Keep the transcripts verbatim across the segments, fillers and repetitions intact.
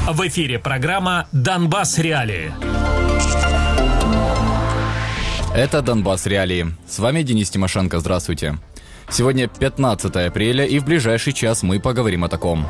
В эфире программа «Донбасс. Реалии». Это «Донбасс. Реалии». С вами Денис Тимошенко. Здравствуйте. Сегодня пятнадцатое апреля, и в ближайший час мы поговорим о таком.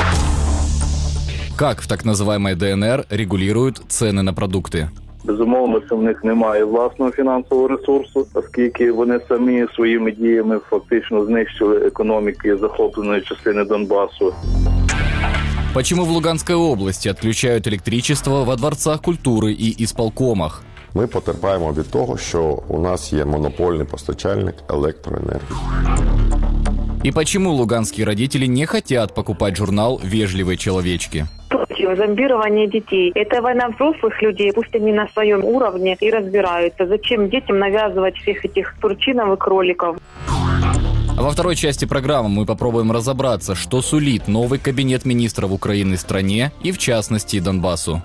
Как в так называемой ДНР регулируют цены на продукты? Безумовно, що в них немає власного фінансового ресурсу, оскільки вони самі своїми діями фактично знищили економіки захопленої частини Донбасу. Почему в Луганской области отключают электричество во дворцах культуры и исполкомах? Ми потерпаємо від того, що у нас є монопольний постачальник електроенергії. И почему луганские родители не хотят покупать журнал «Вежливые человечки»? Зомбирование детей. Это война взрослых людей. Пусть они на своем уровне и разбираются. Зачем детям навязывать всех этих турчинов и кроликов? А во второй части программы мы попробуем разобраться, что сулит новый кабинет министров Украины стране и, в частности, Донбассу.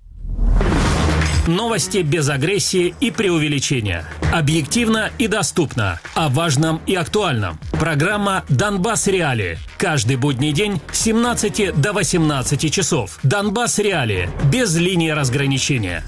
Новости без агрессии и преувеличения. Объективно и доступно. О важном и актуальном. Программа «Донбасс. Реалии». Каждый будний день с семнадцати до восемнадцати часов. «Донбасс. Реалии». Без линии разграничения.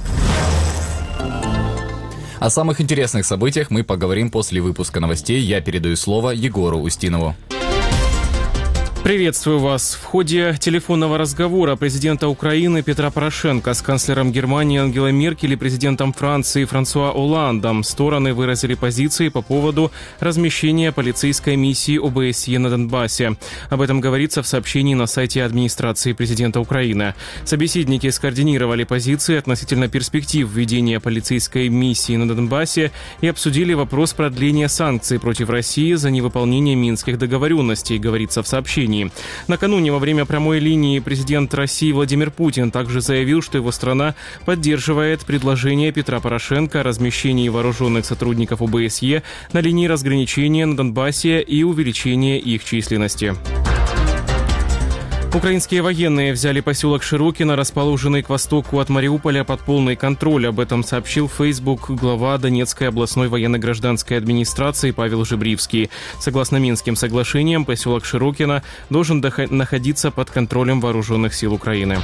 О самых интересных событиях мы поговорим после выпуска новостей. Я передаю слово Егору Устинову. Приветствую вас. В ходе телефонного разговора президента Украины Петра Порошенко с канцлером Германии Ангелой Меркель и президентом Франции Франсуа Олландом стороны выразили позиции по поводу размещения полицейской миссии ОБСЕ на Донбассе. Об этом говорится в сообщении на сайте администрации президента Украины. Собеседники скоординировали позиции относительно перспектив введения полицейской миссии на Донбассе и обсудили вопрос продления санкций против России за невыполнение минских договоренностей, говорится в сообщении. Накануне во время прямой линии президент России Владимир Путин также заявил, что его страна поддерживает предложение Петра Порошенко о размещении вооруженных сотрудников ОБСЕ на линии разграничения на Донбассе и увеличении их численности. Украинские военные взяли поселок Широкино, расположенный к востоку от Мариуполя, под полный контроль. Об этом сообщил в Facebook глава Донецкой областной военно-гражданской администрации Павел Жебривский. Согласно Минским соглашениям, поселок Широкино должен находиться под контролем вооруженных сил Украины.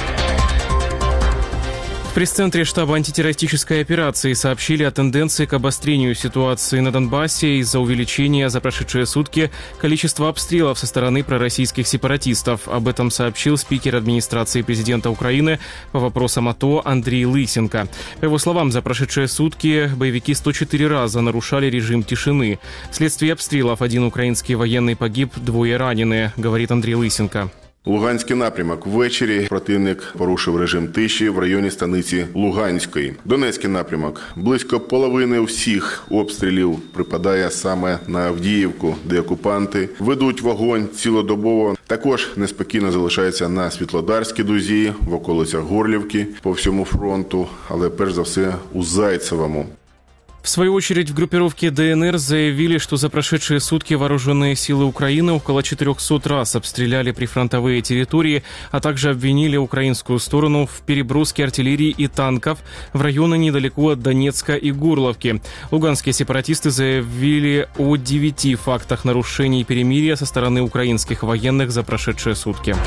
В пресс-центре штаба антитеррористической операции сообщили о тенденции к обострению ситуации на Донбассе из-за увеличения за прошедшие сутки количества обстрелов со стороны пророссийских сепаратистов. Об этом сообщил спикер администрации президента Украины по вопросам АТО Андрей Лысенко. По его словам, за прошедшие сутки боевики сто четыре раза нарушали режим тишины. Вследствие обстрелов один украинский военный погиб, двое ранены, говорит Андрей Лысенко. Луганський напрямок. Ввечері противник порушив режим тиші в районі станиці Луганської. Донецький напрямок. Близько половини всіх обстрілів припадає саме на Авдіївку, де окупанти ведуть вогонь цілодобово. Також неспокійно залишається на Світлодарській дузі, в околицях Горлівки, по всьому фронту, але перш за все у Зайцевому. В свою очередь, в группировке ДНР заявили, что за прошедшие сутки вооруженные силы Украины около четырехсот раз обстреляли прифронтовые территории, а также обвинили украинскую сторону в переброске артиллерии и танков в районы недалеко от Донецка и Горловки. Луганские сепаратисты заявили о девяти фактах нарушений перемирия со стороны украинских военных за прошедшие сутки.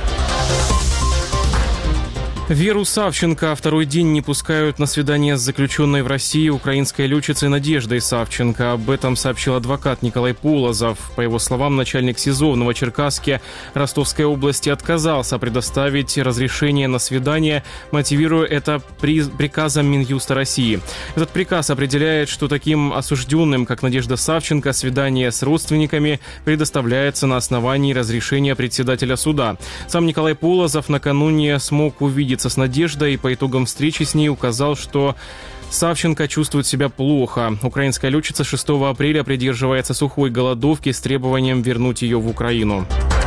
Веру Савченко второй день не пускают на свидание с заключенной в России украинской летчицей Надеждой Савченко. Об этом сообщил адвокат Николай Полозов. По его словам, начальник СИЗО в Новочеркасске Ростовской области отказался предоставить разрешение на свидание, мотивируя это приказом Минюста России. Этот приказ определяет, что таким осужденным, как Надежда Савченко, свидание с родственниками предоставляется на основании разрешения председателя суда. Сам Николай Полозов накануне смог увидеть с Надеждой и по итогам встречи с ней указал, что Савченко чувствует себя плохо. Украинская летчица шестого апреля придерживается сухой голодовки с требованием вернуть ее в Украину.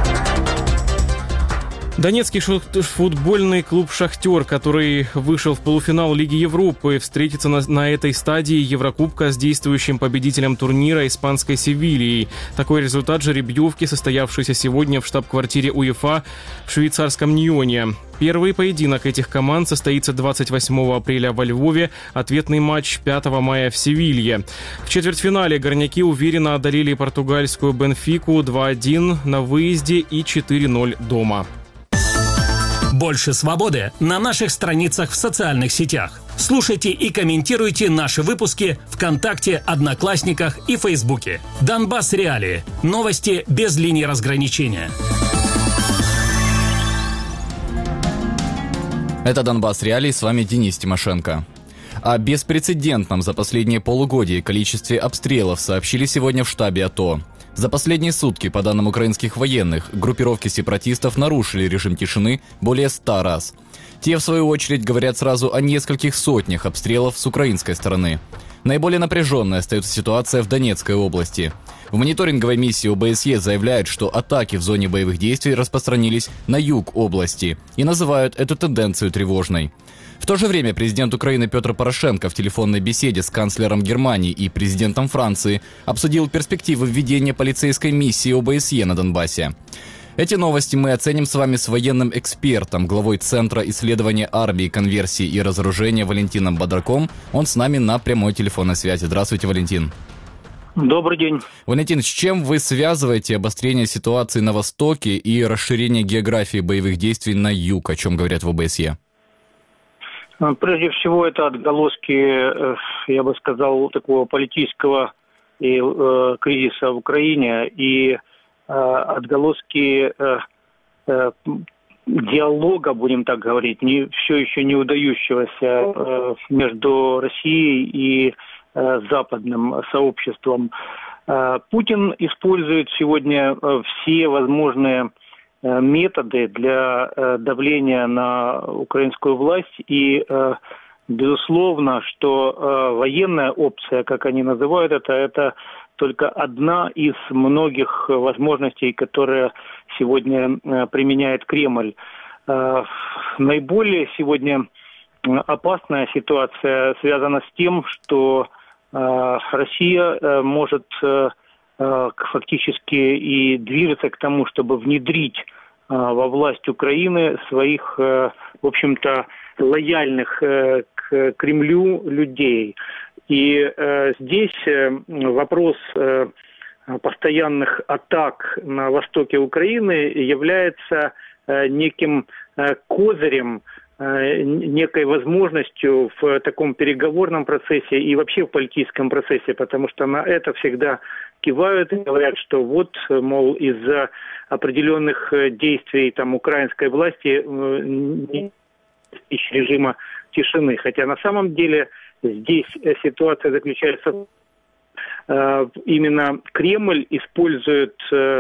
Донецкий футбольный клуб «Шахтер», который вышел в полуфинал Лиги Европы, встретится на, на этой стадии Еврокубка с действующим победителем турнира испанской «Севильей». Такой результат жеребьевки, состоявшейся сегодня в штаб-квартире УЕФА в швейцарском Ньоне. Первый поединок этих команд состоится двадцать восьмого апреля во Львове, ответный матч пятого мая в Севилье. В четвертьфинале горняки уверенно одолели португальскую «Бенфику» два один на выезде и четыре ноль дома. Больше свободы на наших страницах в социальных сетях. Слушайте и комментируйте наши выпуски ВКонтакте, Одноклассниках и Фейсбуке. Донбасс Реалии. Новости без линии разграничения. Это Донбасс Реалии, с вами Денис Тимошенко. О беспрецедентном за последние полугодие количестве обстрелов сообщили сегодня в штабе АТО. За последние сутки, по данным украинских военных, группировки сепаратистов нарушили режим тишины более ста раз. Те, в свою очередь, говорят сразу о нескольких сотнях обстрелов с украинской стороны. Наиболее напряженной остается ситуация в Донецкой области. В мониторинговой миссии ОБСЕ заявляют, что атаки в зоне боевых действий распространились на юг области и называют эту тенденцию тревожной. В то же время президент Украины Петр Порошенко в телефонной беседе с канцлером Германии и президентом Франции обсудил перспективы введения полицейской миссии ОБСЕ на Донбассе. Эти новости мы оценим с вами с военным экспертом, главой Центра исследования армии, конверсии и разоружения Валентином Бодраком. Он с нами на прямой телефонной связи. Здравствуйте, Валентин. Добрый день. Валентин, с чем вы связываете обострение ситуации на Востоке и расширение географии боевых действий на юг, о чем говорят в ОБСЕ? Прежде всего, это отголоски, я бы сказал, такого политического и, э, кризиса в Украине и э, отголоски э, э, диалога, будем так говорить, не, все еще не удающегося э, между Россией и э, западным сообществом. Э, Путин использует сегодня э, все возможные методы для э, давления на украинскую власть и, э, безусловно, что э, военная опция, как они называют это, это только одна из многих возможностей, которые сегодня э, применяет Кремль. Э, наиболее сегодня опасная ситуация связана с тем, что э, Россия э, может э, фактически и движется к тому, чтобы внедрить во власть Украины своих, в общем-то, лояльных к Кремлю людей. И здесь вопрос постоянных атак на востоке Украины является неким козырем, некой возможностью в таком переговорном процессе и вообще в политическом процессе, потому что на это всегда кивают и говорят, что вот, мол, из-за определенных действий там украинской власти не достичь режима тишины. Хотя на самом деле здесь ситуация заключается в именно Кремль использует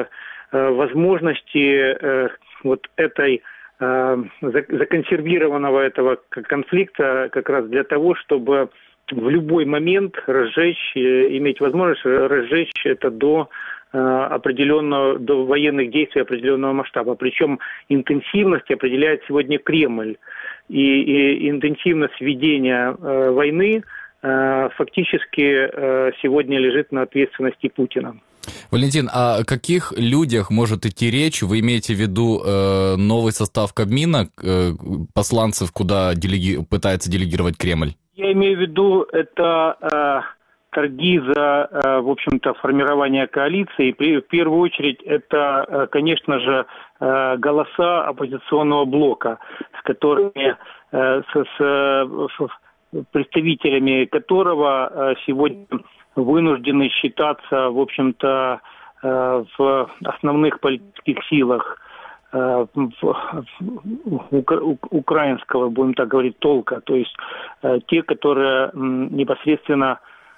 возможности вот этой законсервированного этого конфликта как раз для того, чтобы в любой момент разжечь, иметь возможность разжечь это до определенного, до военных действий определенного масштаба. Причем интенсивность определяет сегодня Кремль. И, и интенсивность ведения э, войны э, фактически э, сегодня лежит на ответственности Путина. Валентин, а о каких людях может идти речь? Вы имеете в виду э, новый состав Кабмина, э, посланцев, куда делеги... пытается делегировать Кремль? Я имею в виду, это э, торги за, э, в общем-то, формирование коалиции. В первую очередь, это, э, конечно же, э, голоса оппозиционного блока, с которыми, э, с, с э, представителями которого э, сегодня вынуждены считаться, в общем-то, в основных политических силах украинского, будем так говорить, толка, то есть те, которые непосредственно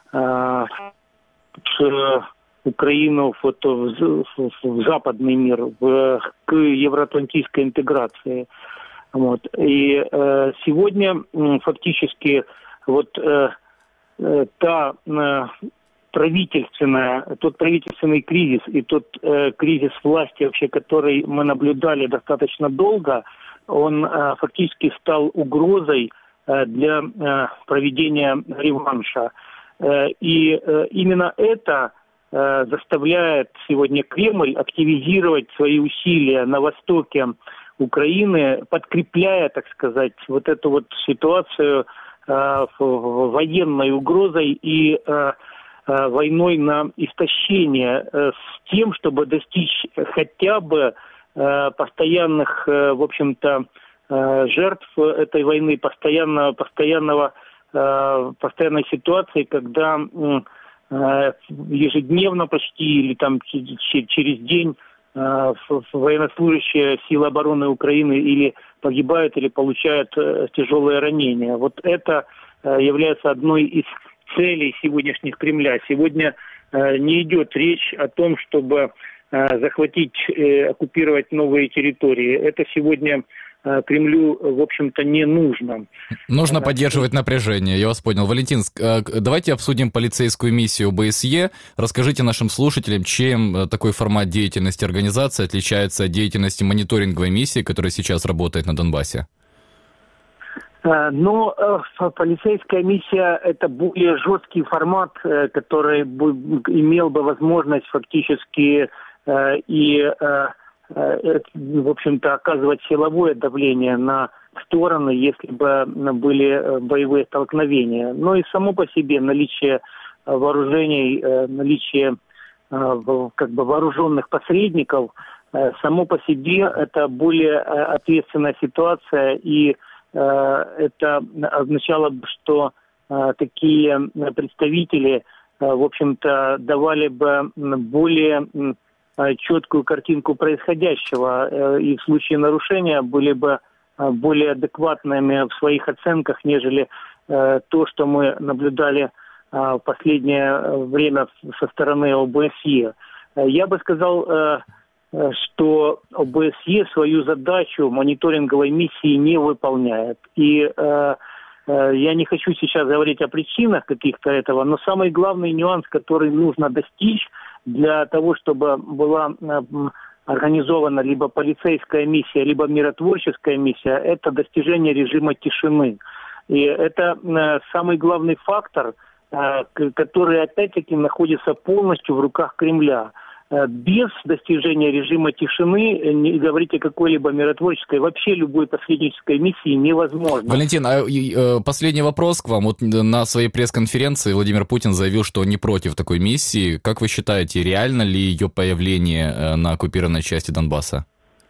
Украину вот, в, в западный мир, в, к евроатлантической интеграции. Вот. И сегодня фактически вот та э, правительственная, тот правительственный кризис и тот э, кризис власти, вообще, который мы наблюдали достаточно долго, он э, фактически стал угрозой э, для э, проведения реванша. Э, и э, именно это э, заставляет сегодня Кремль активизировать свои усилия на востоке Украины, подкрепляя, так сказать, вот эту вот ситуацию военной угрозой и э, э, войной на истощение э, с тем, чтобы достичь хотя бы э, постоянных, э, в общем-то, жертв этой войны, постоянного, постоянного, постоянной ситуации, когда ежедневно почти или там через день военнослужащие сил обороны Украины или погибают, или получают тяжелые ранения. Вот это является одной из целей сегодняшних Кремля. Сегодня не идет речь о том, чтобы захватить, оккупировать новые территории. Это сегодня Кремлю, в общем-то, не нужно. Нужно поддерживать напряжение, я вас понял. Валентин, давайте обсудим полицейскую миссию ОБСЕ. Расскажите нашим слушателям, чем такой формат деятельности организации отличается от деятельности мониторинговой миссии, которая сейчас работает на Донбассе? Но полицейская миссия – это более жесткий формат, который имел бы возможность фактически и... в общем-то, оказывать силовое давление на стороны, если бы были боевые столкновения. Но и само по себе наличие вооружений, наличие как бы вооруженных посредников, само по себе это более ответственная ситуация, и это означало бы, что такие представители, в общем-то, давали бы более четкую картинку происходящего, и в случае нарушения были бы более адекватными в своих оценках, нежели то, что мы наблюдали в последнее время со стороны ОБСЕ. Я бы сказал, что ОБСЕ свою задачу мониторинговой миссии не выполняет. И я не хочу сейчас говорить о причинах каких-то этого, но самый главный нюанс, который нужно достичь для того, чтобы была организована либо полицейская миссия, либо миротворческая миссия, это достижение режима тишины. И это самый главный фактор, который опять-таки находится полностью в руках Кремля. Без достижения режима тишины не говорить о какой-либо миротворческой, вообще любой посреднической миссии невозможно. Валентин, а последний вопрос к вам. Вот на своей пресс-конференции Владимир Путин заявил, что он не против такой миссии. Как вы считаете, реально ли ее появление на оккупированной части Донбасса?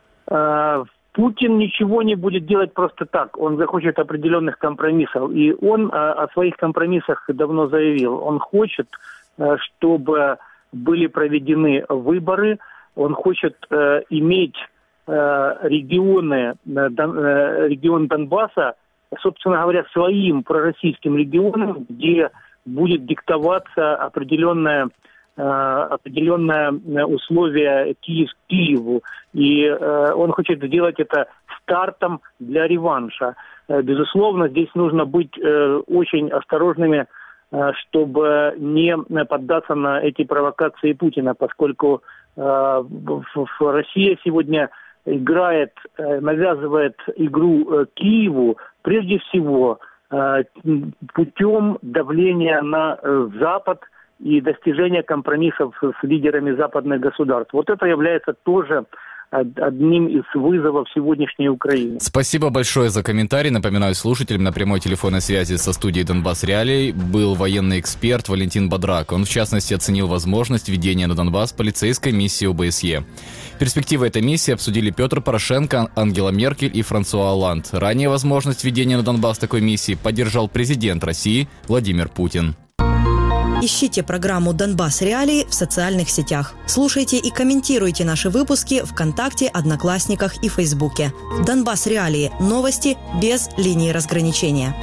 Путин ничего не будет делать просто так. Он захочет определенных компромиссов. И он о своих компромиссах давно заявил. Он хочет, чтобы были проведены выборы, он хочет э, иметь э, регионы, э, регион Донбасса, собственно говоря, своим пророссийским регионом, где будет диктоваться определенное, э, определенное условие Киев, Киеву. И э, он хочет сделать это стартом для реванша. Э, безусловно, здесь нужно быть э, очень осторожными, чтобы не поддаться на эти провокации Путина, поскольку э, Россия сегодня играет, э, навязывает игру э, Киеву прежде всего э, путем давления на э, Запад и достижения компромиссов с лидерами западных государств. Вот это является тоже одним из вызовов сегодняшней Украины. Спасибо большое за комментарий. Напоминаю слушателям, на прямой телефонной связи со студией «Донбасс Реалий» был военный эксперт Валентин Бадрак. Он, в частности, оценил возможность введения на Донбасс полицейской миссии ОБСЕ. Перспективы этой миссии обсудили Петр Порошенко, Ангела Меркель и Франсуа Олланд. Ранее возможность введения на Донбасс такой миссии поддержал президент России Владимир Путин. Ищите программу «Донбасс Реалии» в социальных сетях. Слушайте и комментируйте наши выпуски ВКонтакте, Одноклассниках и Фейсбуке. «Донбасс Реалии» – новости без линии разграничения.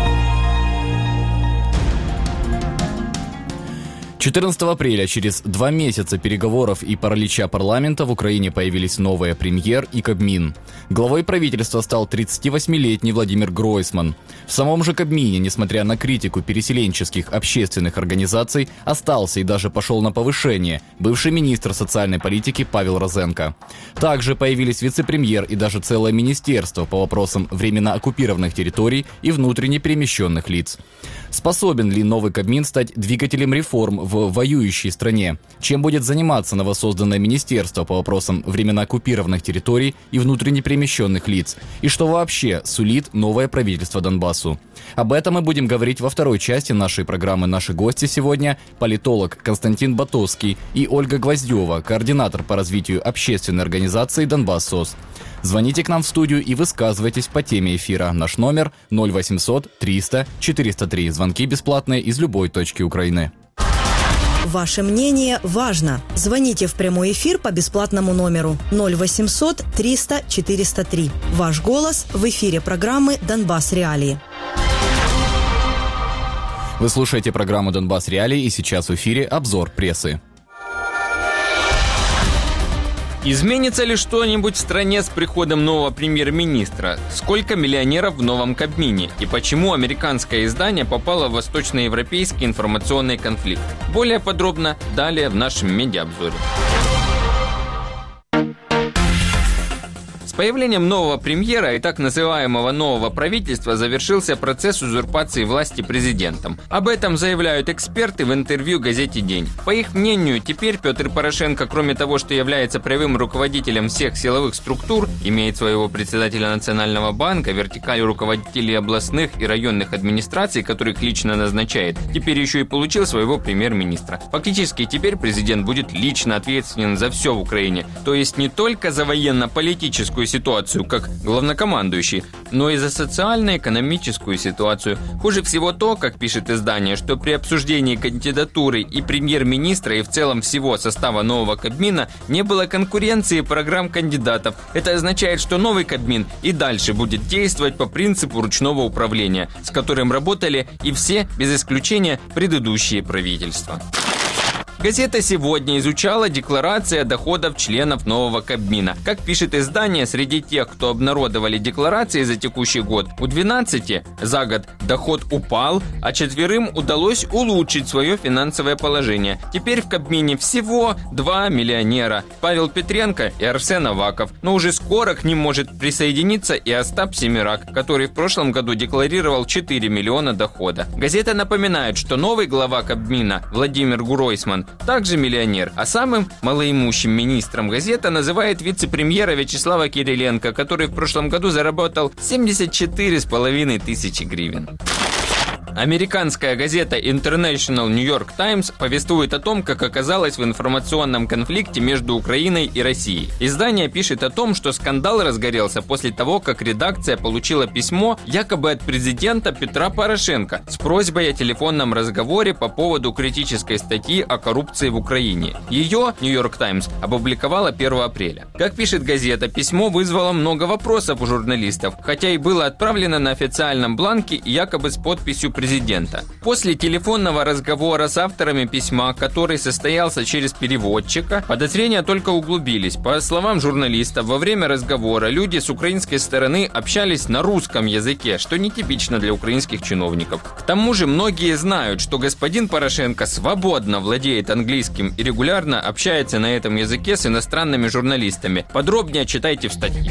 четырнадцатого апреля, через два месяца переговоров и паралича парламента, в Украине появились новые премьер и Кабмин. Главой правительства стал тридцативосьмилетний Владимир Гройсман. В самом же Кабмине, несмотря на критику переселенческих общественных организаций, остался и даже пошел на повышение бывший министр социальной политики Павел Розенко. Также появились вице-премьер и даже целое министерство по вопросам временно оккупированных территорий и внутренне перемещенных лиц. Способен ли новый Кабмин стать двигателем реформ в воюющей стране? Чем будет заниматься новосозданное министерство по вопросам временно оккупированных территорий и внутренне перемещенных лиц? И что вообще сулит новое правительство Донбассу? Об этом мы будем говорить во второй части нашей программы. Наши гости сегодня – политолог Константин Батовский и Ольга Гвоздева, координатор по развитию общественной организации «Донбасс-СОС». Звоните к нам в студию и высказывайтесь по теме эфира. Наш номер ноль восемьсот триста четыреста три. Звонки бесплатные из любой точки Украины. Ваше мнение важно. Звоните в прямой эфир по бесплатному номеру ноль восемьсот триста четыреста три. Ваш голос в эфире программы «Донбасс Реалии». Вы слушаете программу «Донбасс Реалии», и сейчас в эфире обзор прессы. Изменится ли что-нибудь в стране с приходом нового премьер-министра? Сколько миллионеров в новом Кабмине? И почему американское издание попало в восточноевропейский информационный конфликт? Более подробно далее в нашем медиаобзоре. С появлением нового премьера и так называемого нового правительства завершился процесс узурпации власти президентом. Об этом заявляют эксперты в интервью газете «День». По их мнению, теперь Петр Порошенко, кроме того, что является прямым руководителем всех силовых структур, имеет своего председателя Национального банка, вертикаль руководителей областных и районных администраций, которых лично назначает, теперь еще и получил своего премьер-министра. Фактически теперь президент будет лично ответственен за все в Украине, то есть не только за военно-политическую ситуацию как главнокомандующий, но и за социально-экономическую ситуацию. Хуже всего то, как пишет издание, что при обсуждении кандидатуры и премьер-министра и в целом всего состава нового Кабмина не было конкуренции программ кандидатов. Это означает, что новый Кабмин и дальше будет действовать по принципу ручного управления, с которым работали и все, без исключения, предыдущие правительства. Газета «Сегодня» изучала декларации доходов членов нового Кабмина. Как пишет издание, среди тех, кто обнародовали декларации за текущий год, у двенадцати за год доход упал, а четверым удалось улучшить свое финансовое положение. Теперь в Кабмине всего два миллионера – Павел Петренко и Арсен Аваков. Но уже скоро к ним может присоединиться и Остап Семирак, который в прошлом году декларировал четыре миллиона дохода. Газета напоминает, что новый глава Кабмина Владимир Гройсман также миллионер, а самым малоимущим министром газета называет вице-премьера Вячеслава Кириленко, который в прошлом году заработал семьдесят четыре с половиной тысячи гривен. Американская газета International New York Times повествует о том, как оказалось в информационном конфликте между Украиной и Россией. Издание пишет о том, что скандал разгорелся после того, как редакция получила письмо якобы от президента Петра Порошенко с просьбой о телефонном разговоре по поводу критической статьи о коррупции в Украине. Ее New York Times опубликовала первого апреля. Как пишет газета, письмо вызвало много вопросов у журналистов, хотя и было отправлено на официальном бланке и якобы с подписью президента. Президента. После телефонного разговора с авторами письма, который состоялся через переводчика, подозрения только углубились. По словам журналистов, во время разговора люди с украинской стороны общались на русском языке, что нетипично для украинских чиновников. К тому же многие знают, что господин Порошенко свободно владеет английским и регулярно общается на этом языке с иностранными журналистами. Подробнее читайте в статье.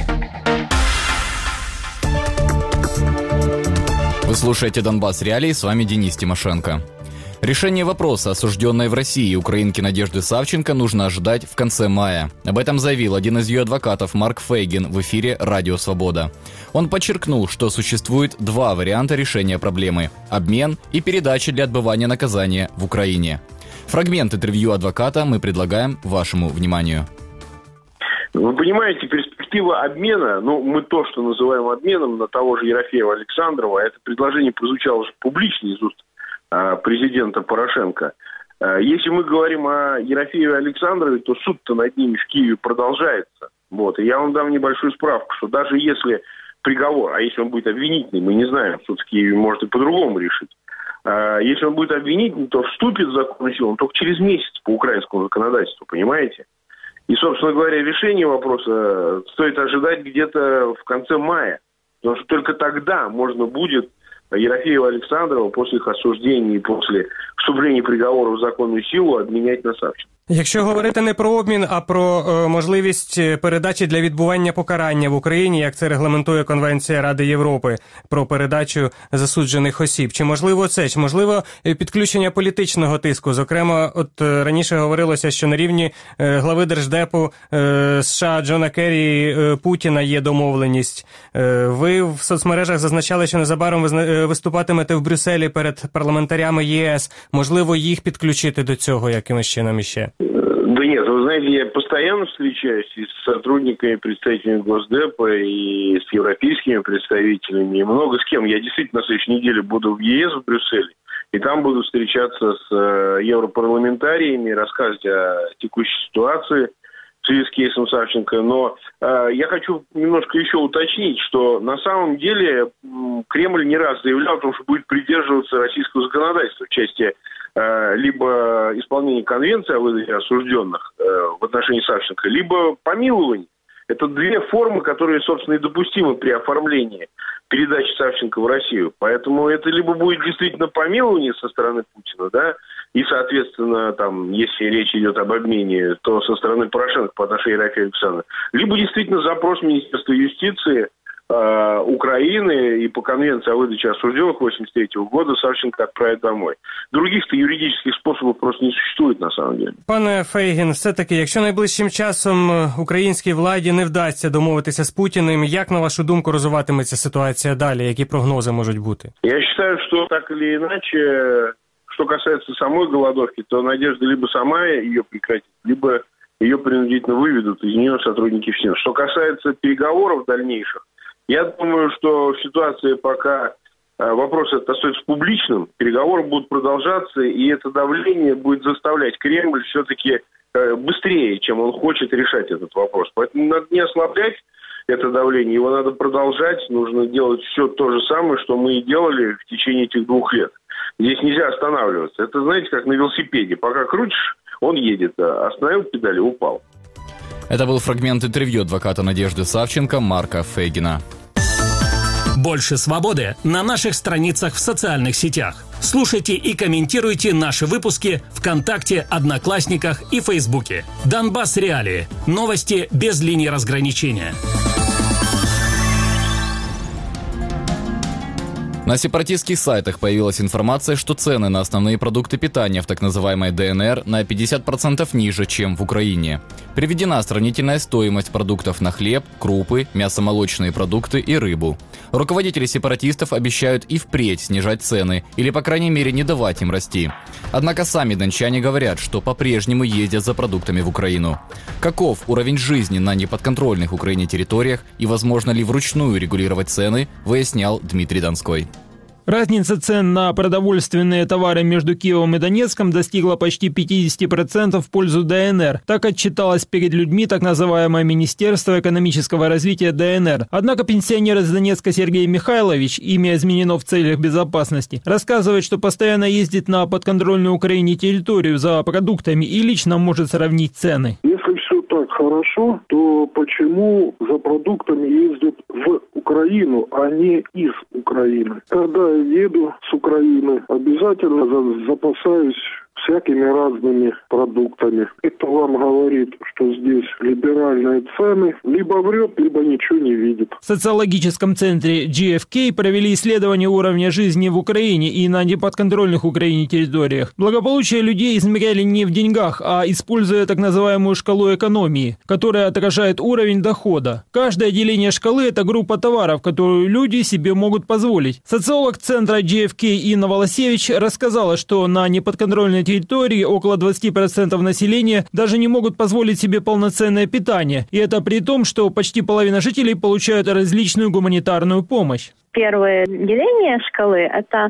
Вы слушаете «Донбасс Реалии», с вами Денис Тимошенко. Решение вопроса, осужденной в России украинки Надежды Савченко, нужно ожидать в конце мая. Об этом заявил один из ее адвокатов Марк Фейгин в эфире «Радио Свобода». Он подчеркнул, что существует два варианта решения проблемы – обмен и передача для отбывания наказания в Украине. Фрагмент интервью адвоката мы предлагаем вашему вниманию. Вы понимаете, перспектива обмена, ну, мы то, что называем обменом на того же Ерофеева Александрова, это предложение прозвучало уже публично из уст а, президента Порошенко. А, если мы говорим о Ерофееве Александрове, то суд-то над ними в Киеве продолжается. Вот. И я вам дам небольшую справку, что даже если приговор, а если он будет обвинительный, мы не знаем, суд в Киеве может и по-другому решить. А, если он будет обвинительный, то вступит в законную силу он только через месяц по украинскому законодательству, понимаете? И, собственно говоря, решение вопроса стоит ожидать где-то в конце мая. Потому что только тогда можно будет Ерофеева Александрова после их осуждения и после вступления приговора в законную силу обменять на Савченко. Якщо говорити не про обмін, а про е, можливість передачі для відбування покарання в Україні, як це регламентує Конвенція Ради Європи про передачу засуджених осіб, чи можливо це, чи можливо підключення політичного тиску? Зокрема, от е, раніше говорилося, що на рівні е, глави Держдепу е, США Джона Керрі е, Путіна є домовленість. Е, ви в соцмережах зазначали, що незабаром ви виступатимете в Брюсселі перед парламентарями єс. Можливо, їх підключити до цього якимось чином іще? Да нет, вы знаете, я постоянно встречаюсь и с сотрудниками, представителями Госдепа, и с европейскими представителями, и много с кем. Я действительно на следующей неделе буду в ЕС в Брюсселе, и там буду встречаться с европарламентариями, рассказывать о текущей ситуации в связи с кейсом Савченко. Но э, я хочу немножко еще уточнить, что на самом деле Кремль не раз заявлял о том, что будет придерживаться российского законодательства в части либо исполнение конвенции о выдаче осужденных э, в отношении Савченко, либо помилование. Это две формы, которые, собственно, и допустимы при оформлении передачи Савченко в Россию. Поэтому это либо будет действительно помилование со стороны Путина, да, и, соответственно, там, если речь идет об обмене, то со стороны Порошенко по отношению к Ерофею Александровичу, либо действительно запрос Министерства юстиции Украины и по конвенции о выдаче осужденных восемьдесят третьего года Савченко отправить домой. Других-то юридических способов просто не существует на самом деле. Пане Фейгін, все-таки, якщо найближчим часом українській владі не вдасться домовитися з Путіним, як, на вашу думку, розвиватиметься ситуація далі? Які прогнози можуть бути? Я считаю, что так или иначе, что касается самой голодовки, то Надежда либо сама ее прекратит, либо ее принудительно выведут из нее сотрудники ФСИН. Что касается переговоров дальнейших, я думаю, что в ситуации, пока э, вопрос этот остается публичным, переговоры будут продолжаться, и это давление будет заставлять Кремль все-таки э, быстрее, чем он хочет решать этот вопрос. Поэтому надо не ослаблять это давление, его надо продолжать, нужно делать все то же самое, что мы и делали в течение этих двух лет. Здесь нельзя останавливаться. Это, знаете, как на велосипеде. Пока крутишь, он едет, а остановил педали, упал. Это был фрагмент интервью адвоката Надежды Савченко Марка Фейгина. Больше свободы на наших страницах в социальных сетях. Слушайте и комментируйте наши выпуски ВКонтакте, Одноклассниках и Фейсбуке. Донбасс Реалии. Новости без линии разграничения. На сепаратистских сайтах появилась информация, что цены на основные продукты питания в так называемой ДНР на пятьдесят процентов ниже, чем в Украине. Приведена сравнительная стоимость продуктов на хлеб, крупы, мясомолочные продукты и рыбу. Руководители сепаратистов обещают и впредь снижать цены, или, по крайней мере, не давать им расти. Однако сами дончане говорят, что по-прежнему ездят за продуктами в Украину. Каков уровень жизни на неподконтрольных Украине территориях и возможно ли вручную регулировать цены, выяснял Дмитрий Донской. Разница цен на продовольственные товары между Киевом и Донецком достигла почти пятьдесят процентов в пользу ДНР. Так отчиталось перед людьми так называемое Министерство экономического развития ДНР. Однако пенсионер из Донецка Сергей Михайлович, имя изменено в целях безопасности, рассказывает, что постоянно ездит на подконтрольную Украине территорию за продуктами и лично может сравнить цены. Если все так хорошо, то почему за продуктами ездят в Украину, а не из Украины? Когда я еду с Украины, обязательно запасаюсь всякими разными продуктами. Это вам говорит, что здесь либеральные цены, либо врет, либо ничего не видит. В социологическом центре джи эф кей провели исследование уровня жизни в Украине и на неподконтрольных Украине территориях. Благополучие людей измеряли не в деньгах, а используя так называемую шкалу экономии, которая отражает уровень дохода. Каждое деление шкалы – это группа товаров, которую люди себе могут позволить. Социолог центра джи эф кей Инна Волосевич рассказала, что на неподконтрольной территории около двадцать процентов населения даже не могут позволить себе полноценное питание. И это при том, что почти половина жителей получают различную гуманитарную помощь. Первое деление шкалы – это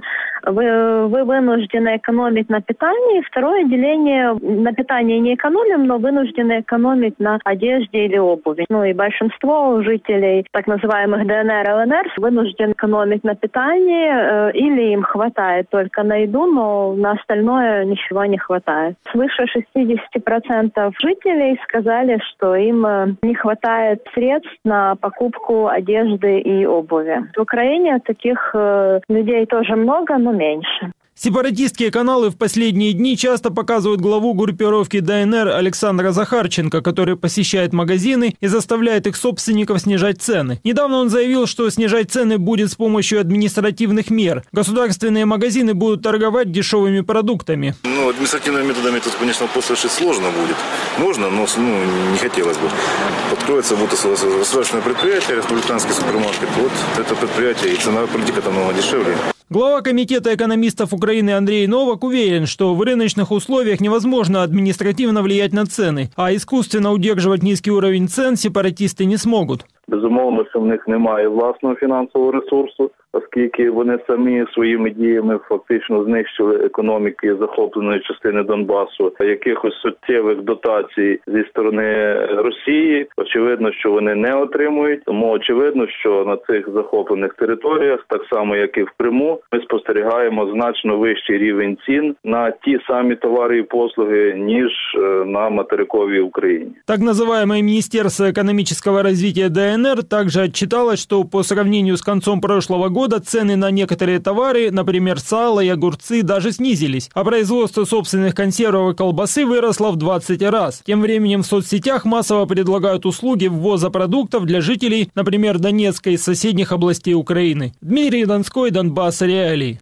вы, вы вынуждены экономить на питании. Второе деление – на питании не экономим, но вынуждены экономить на одежде или обуви. Ну и большинство жителей так называемых ДНР, ЛНР вынуждены экономить на питании, э, или им хватает только на еду, но на остальное ничего не хватает. Свыше шестьдесят процентов жителей сказали, что им не хватает средств на покупку одежды и обуви. В Украине таких э, людей тоже много, но меньше. Сепаратистские каналы в последние дни часто показывают главу группировки ДНР Александра Захарченко, который посещает магазины и заставляет их собственников снижать цены. Недавно он заявил, что снижать цены будет с помощью административных мер. Государственные магазины будут торговать дешевыми продуктами. Ну, административными методами тут, конечно, послушать сложно будет. Можно, но ну, не хотелось бы. Откроется вот государственное предприятие, республиканский супермаркет. Вот это предприятие, и ценовая политика там намного дешевле. Глава комитета экономистов Украины Андрей Новак уверен, что в рыночных условиях невозможно административно влиять на цены, а искусственно удерживать низкий уровень цен сепаратисты не смогут. Безумовно, що в них немає власного фінансового ресурсу, оскільки вони самі своїми діями фактично знищили економіки захопленої частини Донбасу. Якихось суттєвих дотацій зі сторони Росії, очевидно, що вони не отримують. Тому очевидно, що на цих захоплених територіях, так само як і в Криму, ми спостерігаємо значно вищий рівень цін на ті самі товари і послуги, ніж на материковій Україні. Так называемое Министерство экономического развития ДНР также отчиталось, что по сравнению с концом прошлого года цены на некоторые товары, например, сало и огурцы, даже снизились, а производство собственных консервов и колбасы выросло в двадцать раз. Тем временем в соцсетях массово предлагают услуги ввоза продуктов для жителей, например, Донецка и соседних областей Украины. Дмитрий Донской, Донбасс Реалии.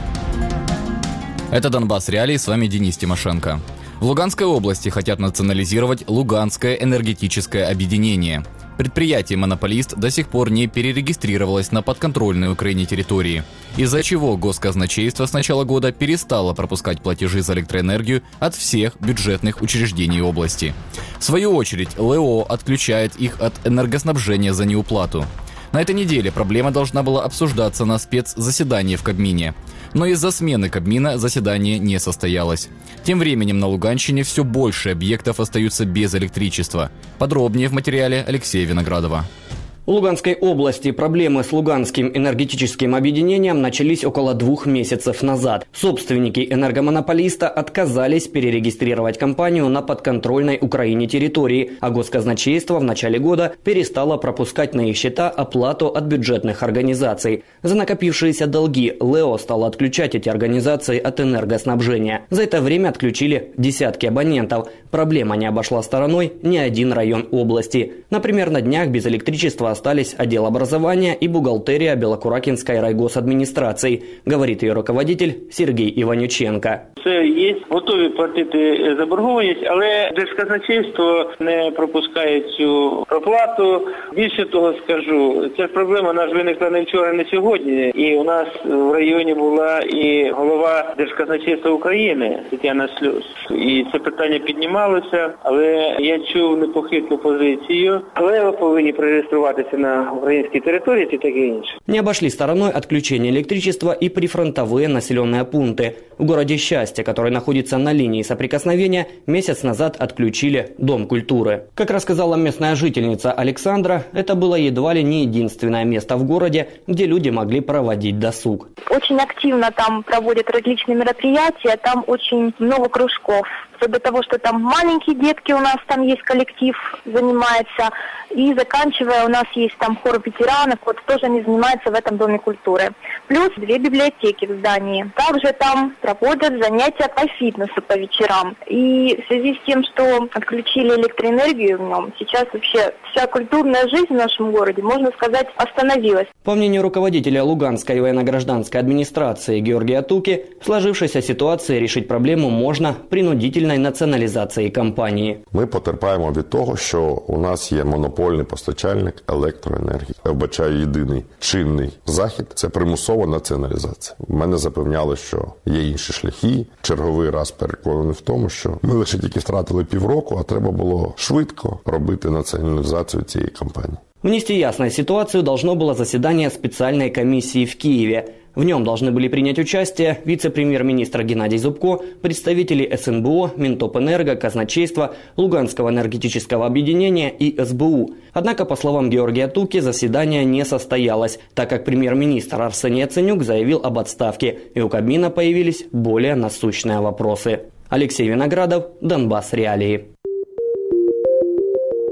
Это Донбасс Реалии, с вами Денис Тимошенко. В Луганской области хотят национализировать Луганское энергетическое объединение. Предприятие-монополист до сих пор не перерегистрировалось на подконтрольной Украине территории, из-за чего госказначейство с начала года перестало пропускать платежи за электроэнергию от всех бюджетных учреждений области. В свою очередь, ЛЭО отключает их от энергоснабжения за неуплату. На этой неделе проблема должна была обсуждаться на спецзаседании в Кабмине. Но из-за смены Кабмина заседание не состоялось. Тем временем на Луганщине все больше объектов остаются без электричества. Подробнее в материале Алексея Виноградова. У Луганской области проблемы с Луганским энергетическим объединением начались около двух месяцев назад. Собственники энергомонополиста отказались перерегистрировать компанию на подконтрольной Украине территории, а госказначейство в начале года перестало пропускать на их счета оплату от бюджетных организаций. За накопившиеся долги ЛЭО стало отключать эти организации от энергоснабжения. За это время отключили десятки абонентов. Проблема не обошла стороной ни один район области. Например, на днях без электричества остались отдел образования и бухгалтерия Белокуракинской райгосадминистрации, говорит ее руководитель Сергей Иванюченко. Це є готові платити заборгованість, але Держказначейство не пропускає цю проплату. Більше того скажу, ця проблема наша виникла не вчора, не сьогодні. І у нас в районі була і голова Держказначейства України Тетяна Слюс. І це питання піднімалося, але я чув непохитну позицію. Але ви повинні перереєструвати на украинской территории и так и иначе. Не обошли стороной отключение электричества и прифронтовые населенные пункты. В городе Счастье, который находится на линии соприкосновения, месяц назад отключили Дом культуры. Как рассказала местная жительница Александра, это было едва ли не единственное место в городе, где люди могли проводить досуг. Очень активно там проводят различные мероприятия, там очень много кружков. До того, что там маленькие детки у нас, там есть коллектив, занимается, и заканчивая у нас есть там хор ветеранов, вот тоже они занимаются в этом Доме культуры. Плюс две библиотеки в здании. Также там проводят занятия по фитнесу по вечерам. И в связи с тем, что отключили электроэнергию в нем, сейчас вообще вся культурная жизнь в нашем городе, можно сказать, остановилась. По мнению руководителя Луганской военно-гражданской администрации Георгия Туки, в сложившейся ситуации решить проблему можно принудительно націоналізації компанії. Ми потерпаємо від того, що у нас є монопольний постачальник електроенергії. Я вбачаю єдиний чинний захід – це примусова націоналізація. Мене запевняли, що є інші шляхи. Черговий раз переконаний в тому, що ми лише тільки втратили півроку, а треба було швидко робити націоналізацію цієї компанії. Внести ясность в ситуацию должно было заседание специальной комиссии в Киеве. В нем должны были принять участие вице-премьер-министр Геннадий Зубко, представители СНБО, Минтопэнерго, Казначейства, Луганского энергетического объединения и СБУ. Однако, по словам Георгия Туки, заседание не состоялось, так как премьер-министр Арсений Яценюк заявил об отставке, и у Кабмина появились более насущные вопросы. Алексей Виноградов, Донбасс Реалии.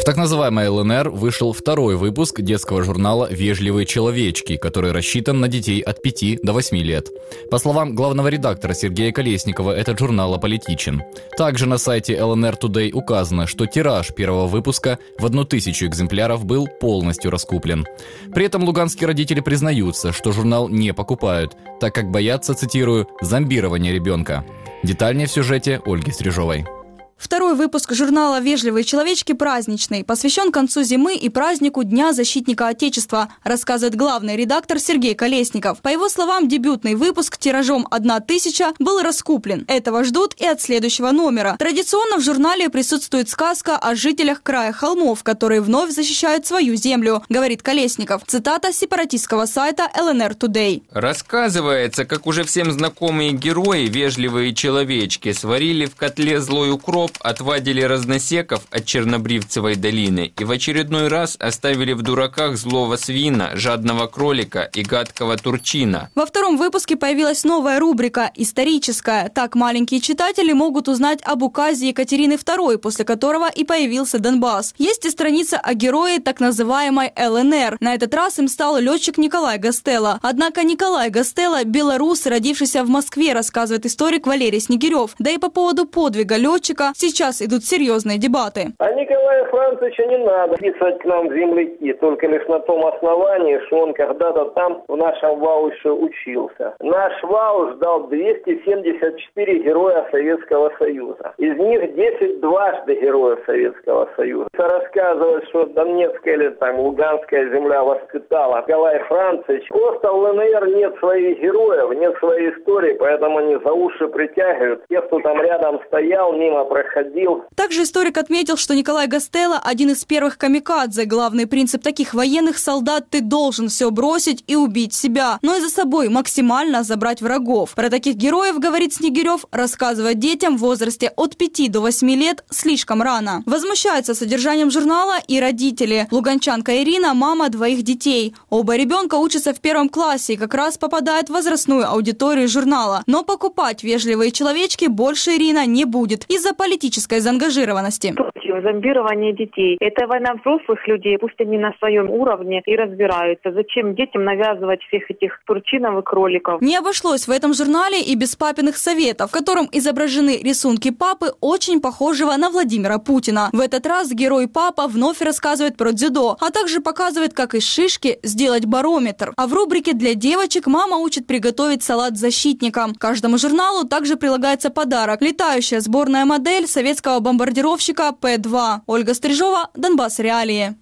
В так называемой ЛНР вышел второй выпуск детского журнала «Вежливые человечки», который рассчитан на детей от пяти до восьми лет. По словам главного редактора Сергея Колесникова, этот журнал аполитичен. Также на сайте эл эн эр Today указано, что тираж первого выпуска в одну тысячу экземпляров был полностью раскуплен. При этом луганские родители признаются, что журнал не покупают, так как боятся, цитирую, «зомбирования ребенка». Детальнее в сюжете Ольги Стрижовой. Второй выпуск журнала «Вежливые человечки» праздничный, посвящен концу зимы и празднику Дня защитника Отечества, рассказывает главный редактор Сергей Колесников. По его словам, дебютный выпуск тиражом одна тысяча был раскуплен. Этого ждут и от следующего номера. Традиционно в журнале присутствует сказка о жителях края холмов, которые вновь защищают свою землю, говорит Колесников. Цитата с сепаратистского сайта эл эн эр Today. Рассказывается, как уже всем знакомые герои, вежливые человечки, сварили в котле злой укроп, отвадили разносеков от Чернобривцевой долины и в очередной раз оставили в дураках злого свина, жадного кролика и гадкого турчина. Во втором выпуске появилась новая рубрика «Историческая». Так маленькие читатели могут узнать об указе Екатерины второй, после которого и появился Донбасс. Есть и страница о герое так называемой эл эн эр. На этот раз им стал летчик Николай Гастелло. Однако Николай Гастелло – белорус, родившийся в Москве, рассказывает историк Валерий Снегирев. Да и по поводу подвига летчика сейчас идут серьезные дебаты. А Николая Францевича не надо писать к нам в земляки, только лишь на том основании, что он когда-то там в нашем Вауше учился. Наш Вауш дал двести семьдесят четыре героя Советского Союза. Из них десять дважды героев Советского Союза. Рассказывают, что Донецкая или там Луганская земля воспитала Николай Францевич. Просто в эл эн эр нет своих героев, нет своей истории, поэтому они за уши притягивают тех, кто там рядом стоял, мимо проходил. Ходил. Также историк отметил, что Николай Гастелло – один из первых камикадзе. Главный принцип таких военных солдат – ты должен все бросить и убить себя, но и за собой максимально забрать врагов. Про таких героев, говорит Снегирев, рассказывать детям в возрасте от пяти до восьми лет слишком рано. Возмущаются содержанием журнала и родители. Луганчанка Ирина – мама двоих детей. Оба ребенка учатся в первом классе и как раз попадают в возрастную аудиторию журнала. Но покупать «Вежливые человечки» больше Ирина не будет из-за политической заангажированности. Зомбирование детей. Это война взрослых людей, пусть они на своем уровне и разбираются. Зачем детям навязывать всех этих турчинов и кроликов? Не обошлось в этом журнале и без папиных советов, в котором изображены рисунки папы, очень похожего на Владимира Путина. В этот раз герой папа вновь рассказывает про дзюдо, а также показывает, как из шишки сделать барометр. А в рубрике для девочек мама учит приготовить салат защитникам. Каждому журналу также прилагается подарок. Летающая сборная модель советского бомбардировщика Пэ два. Ольга Стрижова, Донбасс Реалии.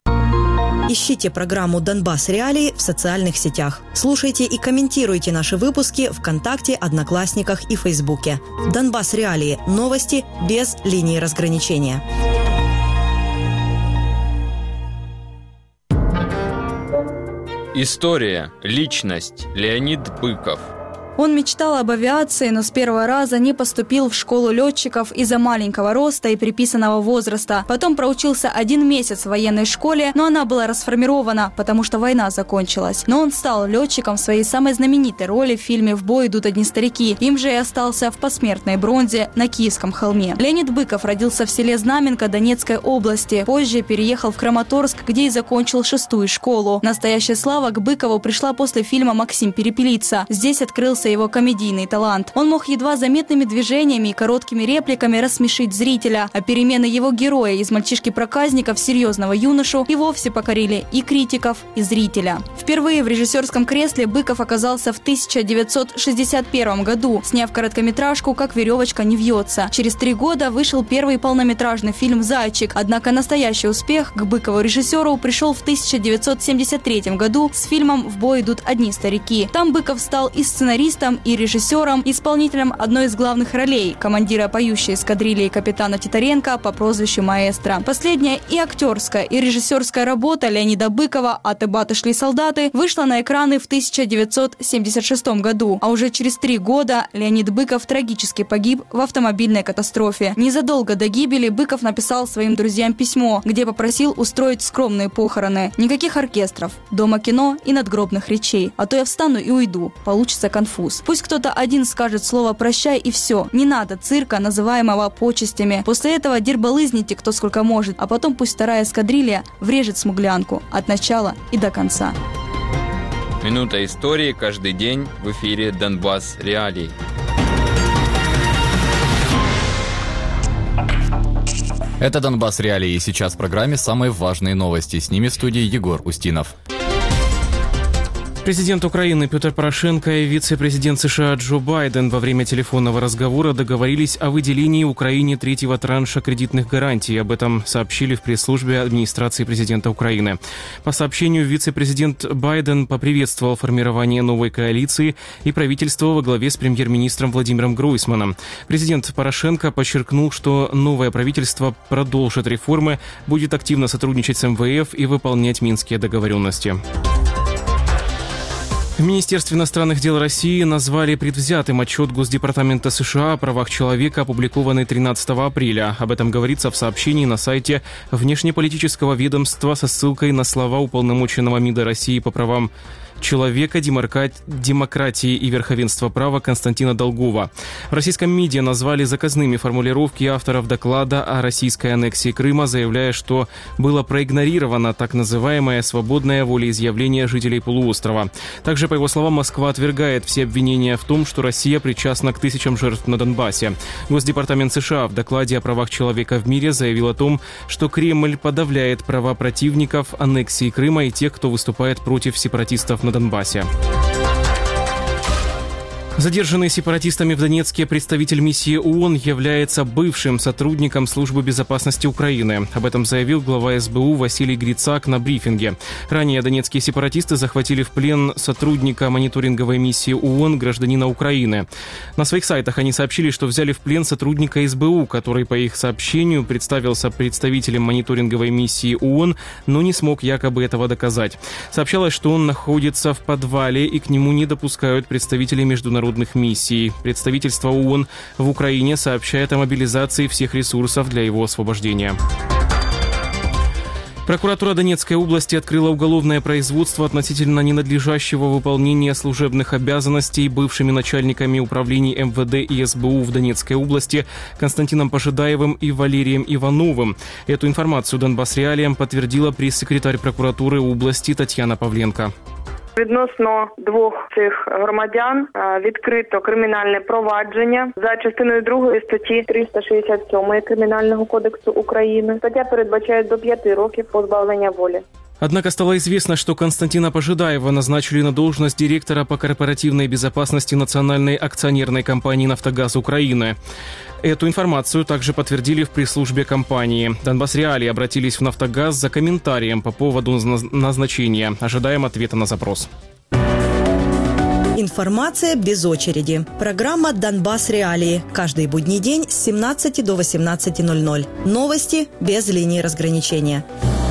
Ищите программу «Донбасс Реалии» в социальных сетях. Слушайте и комментируйте наши выпуски ВКонтакте, Одноклассниках и Фейсбуке. «Донбасс Реалии» – новости без линии разграничения. История, личность. Леонид Быков. Он мечтал об авиации, но с первого раза не поступил в школу летчиков из-за маленького роста и приписанного возраста. Потом проучился один месяц в военной школе, но она была расформирована, потому что война закончилась. Но он стал летчиком в своей самой знаменитой роли в фильме «В бой идут одни старики». Им же и остался в посмертной бронзе на Киевском холме. Леонид Быков родился в селе Знаменка Донецкой области. Позже переехал в Краматорск, где и закончил шестую школу. Настоящая слава к Быкову пришла после фильма «Максим Перепелица». Здесь открылся его комедийный талант. Он мог едва заметными движениями и короткими репликами рассмешить зрителя, а перемены его героя из мальчишки-проказника в серьезного юношу и вовсе покорили и критиков, и зрителя. Впервые в режиссерском кресле Быков оказался в тысяча девятьсот шестьдесят первом году, сняв короткометражку «Как веревочка не вьется». Через три года вышел первый полнометражный фильм «Зайчик», однако настоящий успех к Быкову-режиссеру пришел в тысяча девятьсот семьдесят третьем году с фильмом «В бой идут одни старики». Там Быков стал и сценаристом, и режиссером, исполнителем одной из главных ролей – командира поющей эскадрильи капитана Титаренко по прозвищу Маэстро. Последняя и актерская, и режиссерская работа Леонида Быкова «Аты баты шли солдаты» вышла на экраны в тысяча девятьсот семьдесят шестом году, а уже через три года Леонид Быков трагически погиб в автомобильной катастрофе. Незадолго до гибели Быков написал своим друзьям письмо, где попросил устроить скромные похороны. Никаких оркестров, дома кино и надгробных речей, а то я встану и уйду, получится конфуз. конфуз. Пусть кто-то один скажет слово «прощай» и все. Не надо цирка, называемого почестями. После этого дербалызните кто сколько может, а потом пусть вторая эскадрилья врежет смуглянку от начала и до конца. Минута истории каждый день в эфире «Донбасс Реалии». Это «Донбасс Реалии», и сейчас в программе самые важные новости. С ними в студии Егор Устинов. Президент Украины Петр Порошенко и вице-президент США Джо Байден во время телефонного разговора договорились о выделении Украине третьего транша кредитных гарантий. Об этом сообщили в пресс-службе администрации президента Украины. По сообщению, вице-президент Байден поприветствовал формирование новой коалиции и правительство во главе с премьер-министром Владимиром Гройсманом. Президент Порошенко подчеркнул, что новое правительство продолжит реформы, будет активно сотрудничать с эм вэ эф и выполнять минские договоренности. В Министерстве иностранных дел России назвали предвзятым отчет Госдепартамента США о правах человека, опубликованный тринадцатого апреля. Об этом говорится в сообщении на сайте внешнеполитического ведомства со ссылкой на слова уполномоченного МИДа России по правам человека, демократии и верховенства права Константина Долгова. В российском МИДе назвали заказными формулировки авторов доклада о российской аннексии Крыма, заявляя, что было проигнорировано так называемое свободное волеизъявление жителей полуострова. Также, по его словам, Москва отвергает все обвинения в том, что Россия причастна к тысячам жертв на Донбассе. Госдепартамент США в докладе о правах человека в мире заявил о том, что Кремль подавляет права противников аннексии Крыма и тех, кто выступает против сепаратистов на Донбассе. Задержанный сепаратистами в Донецке представитель миссии ООН является бывшим сотрудником Службы безопасности Украины. Об этом заявил глава эс бэ у Василий Грицак на брифинге. Ранее донецкие сепаратисты захватили в плен сотрудника мониторинговой миссии ООН, гражданина Украины. На своих сайтах они сообщили, что взяли в плен сотрудника эс бэ у, который, по их сообщению, представился представителем мониторинговой миссии ООН, но не смог якобы этого доказать. Сообщалось, что он находится в подвале и к нему не допускают представителей международных миссий. Представительство ООН в Украине сообщает о мобилизации всех ресурсов для его освобождения. Прокуратура Донецкой области открыла уголовное производство относительно ненадлежащего выполнения служебных обязанностей бывшими начальниками управлений эм вэ дэ и эс бэ у в Донецкой области Константином Пожидаевым и Валерием Ивановым. Эту информацию «Донбасс Реалиям» подтвердила пресс-секретарь прокуратуры области Татьяна Павленко. Відносно двох цих громадян відкрито кримінальне провадження за частиною другої статті триста шістдесят сім Кримінального кодексу України. Стаття передбачає до п'яти років позбавлення волі. Однако стало известно, что Константина Пожидаева назначили на должность директора по корпоративной безопасности Национальной акционерной компании «Нафтогаз Украины». Эту информацию также подтвердили в пресс-службе компании. «Донбасс Реалии» обратились в «Нафтогаз» за комментарием по поводу назначения. Ожидаем ответа на запрос. Информация без очереди. Программа «Донбасс Реалии». Каждый будний день с семнадцати до восемнадцати ноль ноль. Новости без линии разграничения.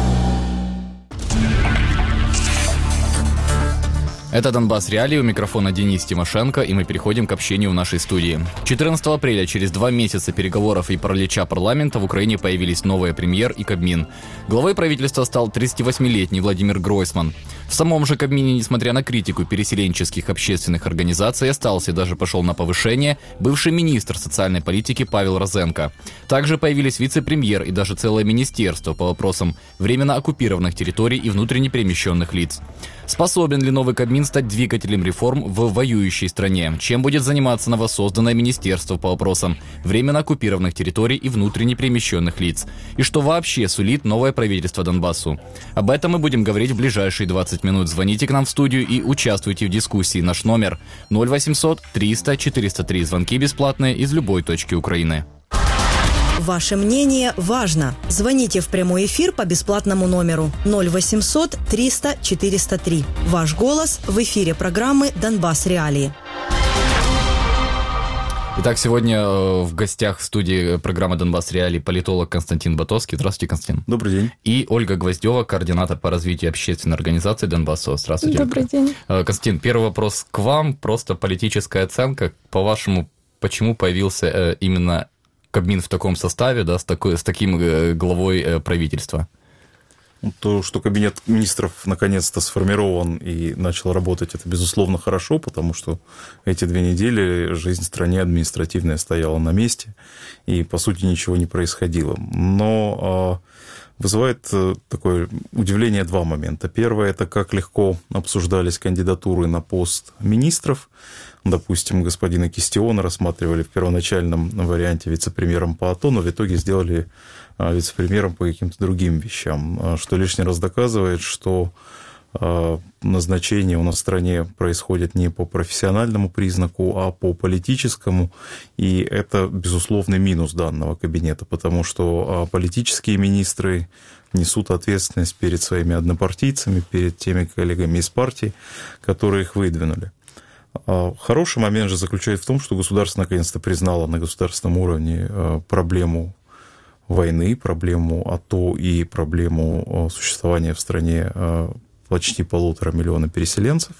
Это «Донбасс Реалии», у микрофона Денис Тимошенко, и мы переходим к общению в нашей студии. четырнадцатого апреля, через два месяца переговоров и паралича парламента, в Украине появились новый премьер и Кабмин. Главой правительства стал тридцативосьмилетний Владимир Гройсман. В самом же Кабмине, несмотря на критику переселенческих общественных организаций, остался и даже пошел на повышение бывший министр социальной политики Павел Розенко. Также появились вице-премьер и даже целое министерство по вопросам временно оккупированных территорий и внутренне перемещенных лиц. Способен ли новый Кабмин стать двигателем реформ в воюющей стране? Чем будет заниматься новосозданное министерство по вопросам временно оккупированных территорий и внутренне перемещенных лиц? И что вообще сулит новое правительство Донбассу? Об этом мы будем говорить в ближайшие двадцать минут. Звоните к нам в студию и участвуйте в дискуссии. Наш номер ноль восемьсот триста четыреста три. Звонки бесплатные из любой точки Украины. Ваше мнение важно. Звоните в прямой эфир по бесплатному номеру ноль восемьсот триста четыреста три. Ваш голос в эфире программы «Донбасс Реалии». Итак, сегодня в гостях в студии программы «Донбасс Реалии» политолог Константин Батовский. Здравствуйте, Константин. Добрый день. И Ольга Гвоздева, координатор по развитию общественной организации «Донбассо». Здравствуйте. Добрый день. Константин, первый вопрос к вам. Просто политическая оценка. По-вашему, почему появился именно Кабмин в таком составе, да, с, такой, с таким главой правительства? То, что кабинет министров наконец-то сформирован и начал работать, это, безусловно, хорошо, потому что эти две недели жизнь в стране административная стояла на месте, и, по сути, ничего не происходило. Но вызывает такое удивление два момента. Первое – это как легко обсуждались кандидатуры на пост министров. Допустим, господина Кистиона рассматривали в первоначальном варианте вице-премьером по АТО, но в итоге сделали вице-премьером по каким-то другим вещам, что лишний раз доказывает, что назначение у нас в стране происходит не по профессиональному признаку, а по политическому, и это безусловный минус данного кабинета, потому что политические министры несут ответственность перед своими однопартийцами, перед теми коллегами из партии, которые их выдвинули. Хороший момент же заключается в том, что государство наконец-то признало на государственном уровне проблему войны, проблему АТО и проблему существования в стране почти полутора миллиона переселенцев.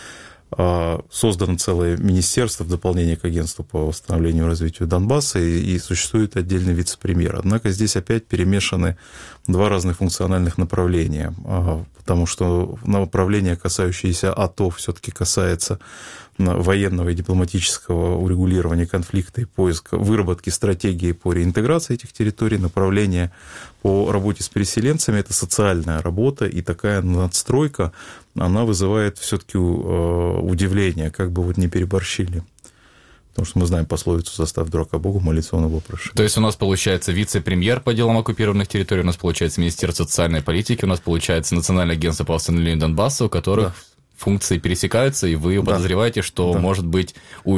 Создано целое министерство в дополнение к агентству по восстановлению и развитию Донбасса, и, и существует отдельный вице-премьер. Однако здесь опять перемешаны два разных функциональных направления, потому что направление, касающееся АТО, все-таки касается военного и дипломатического урегулирования конфликта и поиска, выработки стратегии по реинтеграции этих территорий. Направление по работе с переселенцами – это социальная работа, и такая надстройка, она вызывает все-таки удивление, как бы вот не переборщили. Потому что мы знаем пословицу «Заставь дурака Богу, молиться он его прошит». То есть у нас получается вице-премьер по делам оккупированных территорий, у нас получается Министерство социальной политики, у нас получается Национальное агентство по восстановлению Донбасса, у которых... Да. Функции пересекаются, и вы да. подозреваете, что, да. может быть, у, у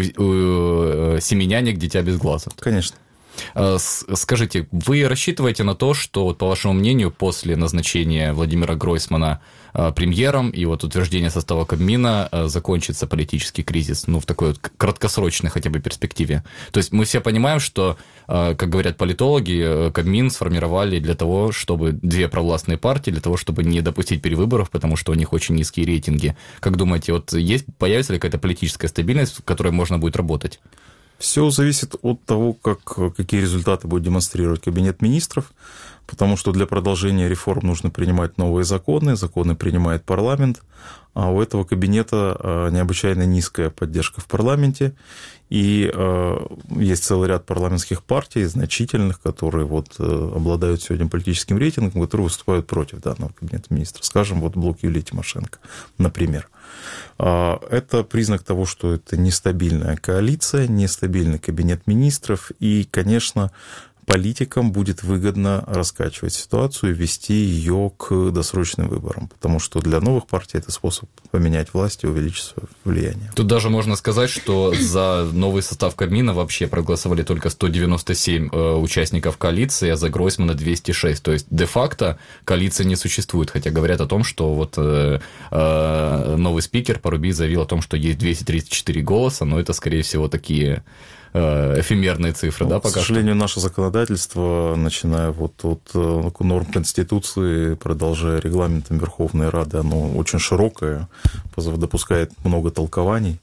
семеняник дитя без глаза. Конечно. Скажите, вы рассчитываете на то, что, вот, по вашему мнению, после назначения Владимира Гройсмана премьером и вот утверждения состава Кабмина закончится политический кризис, ну, в такой вот краткосрочной хотя бы перспективе? То есть мы все понимаем, что, как говорят политологи, Кабмин сформировали для того, чтобы две провластные партии, для того, чтобы не допустить перевыборов, потому что у них очень низкие рейтинги. Как думаете, вот есть, появится ли какая-то политическая стабильность, в которой можно будет работать? Все зависит от того, как, какие результаты будет демонстрировать Кабинет министров, потому что для продолжения реформ нужно принимать новые законы, законы принимает парламент, а у этого кабинета необычайно низкая поддержка в парламенте, и есть целый ряд парламентских партий, значительных, которые вот обладают сегодня политическим рейтингом, которые выступают против данного Кабинета министров. Скажем, вот блок Юлии Тимошенко, например. Это признак того, что это нестабильная коалиция, нестабильный Кабинет министров, и, конечно, политикам будет выгодно раскачивать ситуацию и вести ее к досрочным выборам, потому что для новых партий это способ поменять власть и увеличить свое влияние. Тут даже можно сказать, что за новый состав Кабмина вообще проголосовали только сто девяносто семь участников коалиции, а за Гройсмана двести шесть. То есть де-факто коалиции не существует, хотя говорят о том, что вот э, э, новый спикер Парубий заявил о том, что есть двести тридцать четыре голоса, но это, скорее всего, такие... эфемерные цифры, ну, да, пока К сожалению, что? Наше законодательство, начиная вот от норм Конституции, продолжая регламентом Верховной Рады, оно очень широкое, допускает много толкований,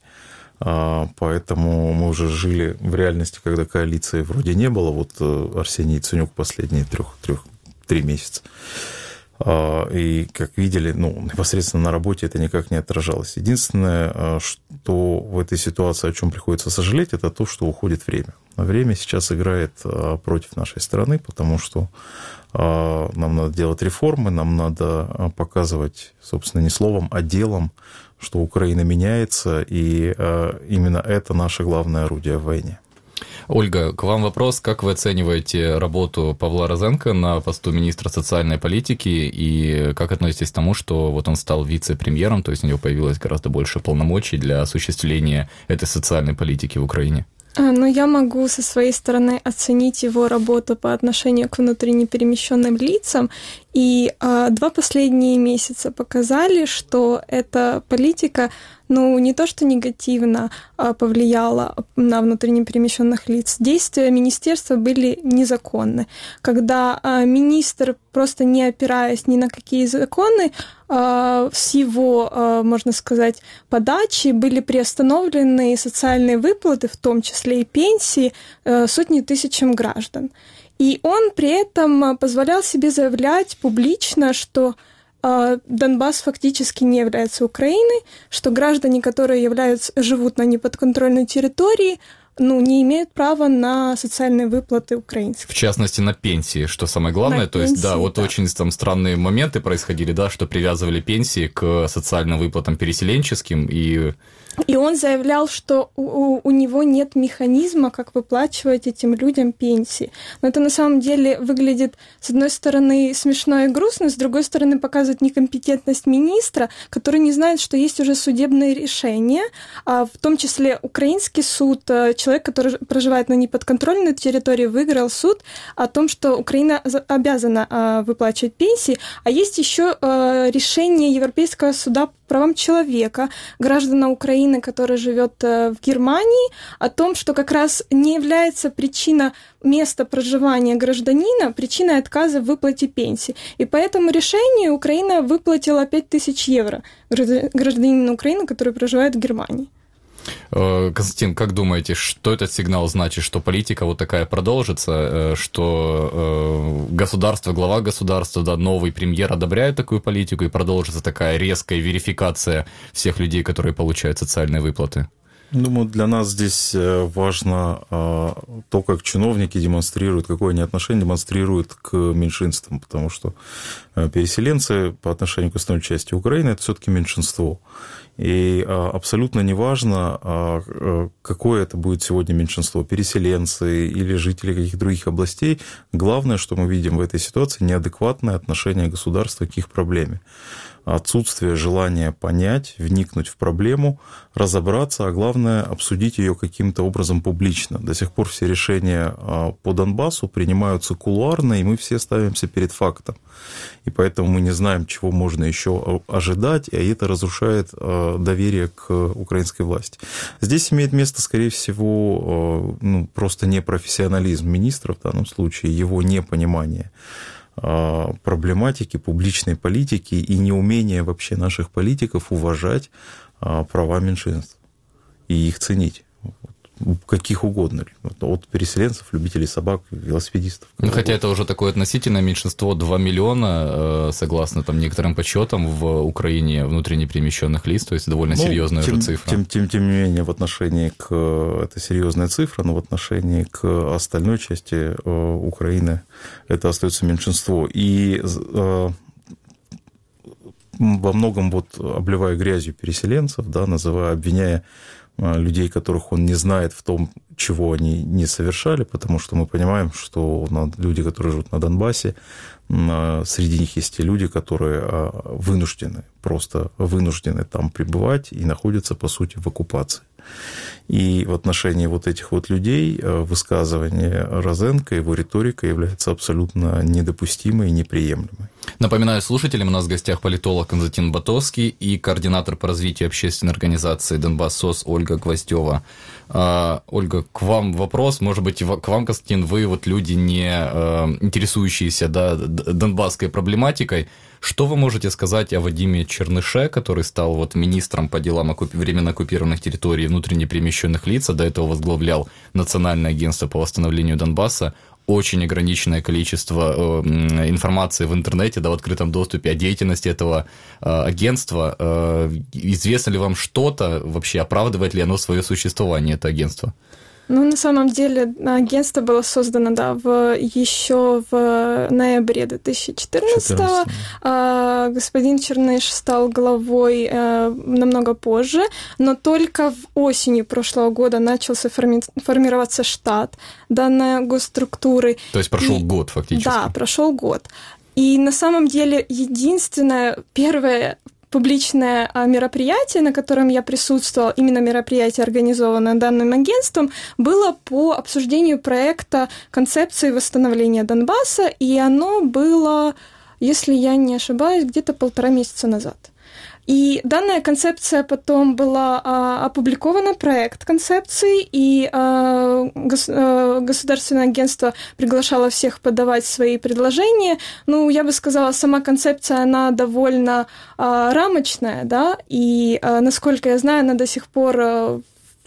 поэтому мы уже жили в реальности, когда коалиции вроде не было, вот Арсений Яценюк последние трех, трех, три месяца. И, как видели, ну, непосредственно на работе это никак не отражалось. Единственное, что в этой ситуации, о чем приходится сожалеть, это то, что уходит время. Время сейчас играет против нашей страны, потому что нам надо делать реформы, нам надо показывать, собственно, не словом, а делом, что Украина меняется, и именно это наше главное орудие в войне. Ольга, к вам вопрос. Как вы оцениваете работу Павла Розенко на посту министра социальной политики и как относитесь к тому, что вот он стал вице-премьером, то есть у него появилось гораздо больше полномочий для осуществления этой социальной политики в Украине? Ну, я могу со своей стороны оценить его работу по отношению к внутренне перемещенным лицам. И а, два последние месяца показали, что эта политика, ну, не то что негативно а, повлияла на внутренне перемещенных лиц. Действия министерства были незаконны. Когда а, министр, просто не опираясь ни на какие законы, а, с его, а, можно сказать, подачи были приостановлены социальные выплаты, в том числе и пенсии, а, сотни тысячам граждан. И он при этом позволял себе заявлять публично, что Донбасс фактически не является Украиной, что граждане, которые являются, живут на неподконтрольной территории, ну, не имеют права на социальные выплаты украинские. В частности, на пенсии, что самое главное. На То пенсии, есть, да, вот да. очень там странные моменты происходили, да, что привязывали пенсии к социальным выплатам переселенческим и... И он заявлял, что у, у него нет механизма, как выплачивать этим людям пенсии. Но это на самом деле выглядит, с одной стороны, смешно и грустно, с другой стороны, показывает некомпетентность министра, который не знает, что есть уже судебные решения, а в том числе украинский суд, человек, который проживает на неподконтрольной территории, выиграл суд о том, что Украина обязана выплачивать пенсии, а есть еще решение Европейского суда по правам человека, граждана Украины, который живет в Германии, о том, что как раз не является причина места проживания гражданина причиной отказа в выплате пенсии. И по этому решению Украина выплатила пять тысяч евро гражданину Украины, который проживает в Германии. Константин, как думаете, что этот сигнал значит, что политика вот такая продолжится, что государство, глава государства, да, новый премьер одобряет такую политику и продолжится такая резкая верификация всех людей, которые получают социальные выплаты? Думаю, для нас здесь важно то, как чиновники демонстрируют, какое они отношение демонстрируют к меньшинствам, потому что переселенцы по отношению к основной части Украины – это все-таки меньшинство. И абсолютно неважно, какое это будет сегодня меньшинство, переселенцы или жители каких-то других областей. Главное, что мы видим в этой ситуации, неадекватное отношение государства к их проблеме. Отсутствие желания понять, вникнуть в проблему, разобраться, а главное, обсудить ее каким-то образом публично. До сих пор все решения по Донбассу принимаются кулуарно, и мы все ставимся перед фактом. И поэтому мы не знаем, чего можно еще ожидать, и это разрушает доверие к украинской власти. Здесь имеет место, скорее всего, ну, просто непрофессионализм министра в данном случае, его непонимание проблематики публичной политики и неумение вообще наших политиков уважать права меньшинств и их ценить. Каких угодно. От переселенцев, любителей собак, велосипедистов. Ну, хотя это уже такое относительное меньшинство, два миллиона, согласно там, некоторым подсчетам, в Украине внутренне перемещенных лиц, то есть довольно ну, серьезная тем, уже цифра. Тем, тем, тем не менее, в отношении к... Это серьезная цифра, но в отношении к остальной части Украины это остается меньшинство. И во многом, вот, обливая грязью переселенцев, да, называя, обвиняя людей, которых он не знает в том, чего они не совершали, потому что мы понимаем, что люди, которые живут на Донбассе, среди них есть и люди, которые вынуждены, просто вынуждены там пребывать и находятся, по сути, в оккупации. И в отношении вот этих вот людей высказывание Розенко, его риторика является абсолютно недопустимой и неприемлемой. Напоминаю слушателям, у нас в гостях политолог Константин Батовский и координатор по развитию общественной организации «Донбасс-СОС» Ольга Гвоздева. А, Ольга, к вам вопрос, может быть, к вам, Константин, вы вот люди, не а, интересующиеся, да, донбасской проблематикой. Что вы можете сказать о Вадиме Черныше, который стал вот министром по делам оккуп... временно оккупированных территорий и внутренне перемещенных лиц, а до этого возглавлял Национальное агентство по восстановлению Донбасса? Очень ограниченное количество э, информации в интернете, да, в открытом доступе о деятельности этого э, агентства. Э, известно ли вам что-то, вообще оправдывает ли оно свое существование, это агентство? Ну, на самом деле, агентство было создано, да, в, еще в ноябре две тысячи четырнадцатого. А, господин Черныш стал главой а, намного позже, но только в осенью прошлого года начался форми- формироваться штат данной госструктуры. То есть прошел И, год фактически. Да, прошел год. И на самом деле единственное, первое публичное мероприятие, на котором я присутствовала, именно мероприятие, организованное данным агентством, было по обсуждению проекта концепции восстановления Донбасса, и оно было, если я не ошибаюсь, где-то полтора месяца назад. И данная концепция потом была а, опубликована, проект концепции, и а, гос, а, государственное агентство приглашало всех подавать свои предложения. Ну, я бы сказала, сама концепция, она довольно а, рамочная, да, и, а, насколько я знаю, она до сих пор а,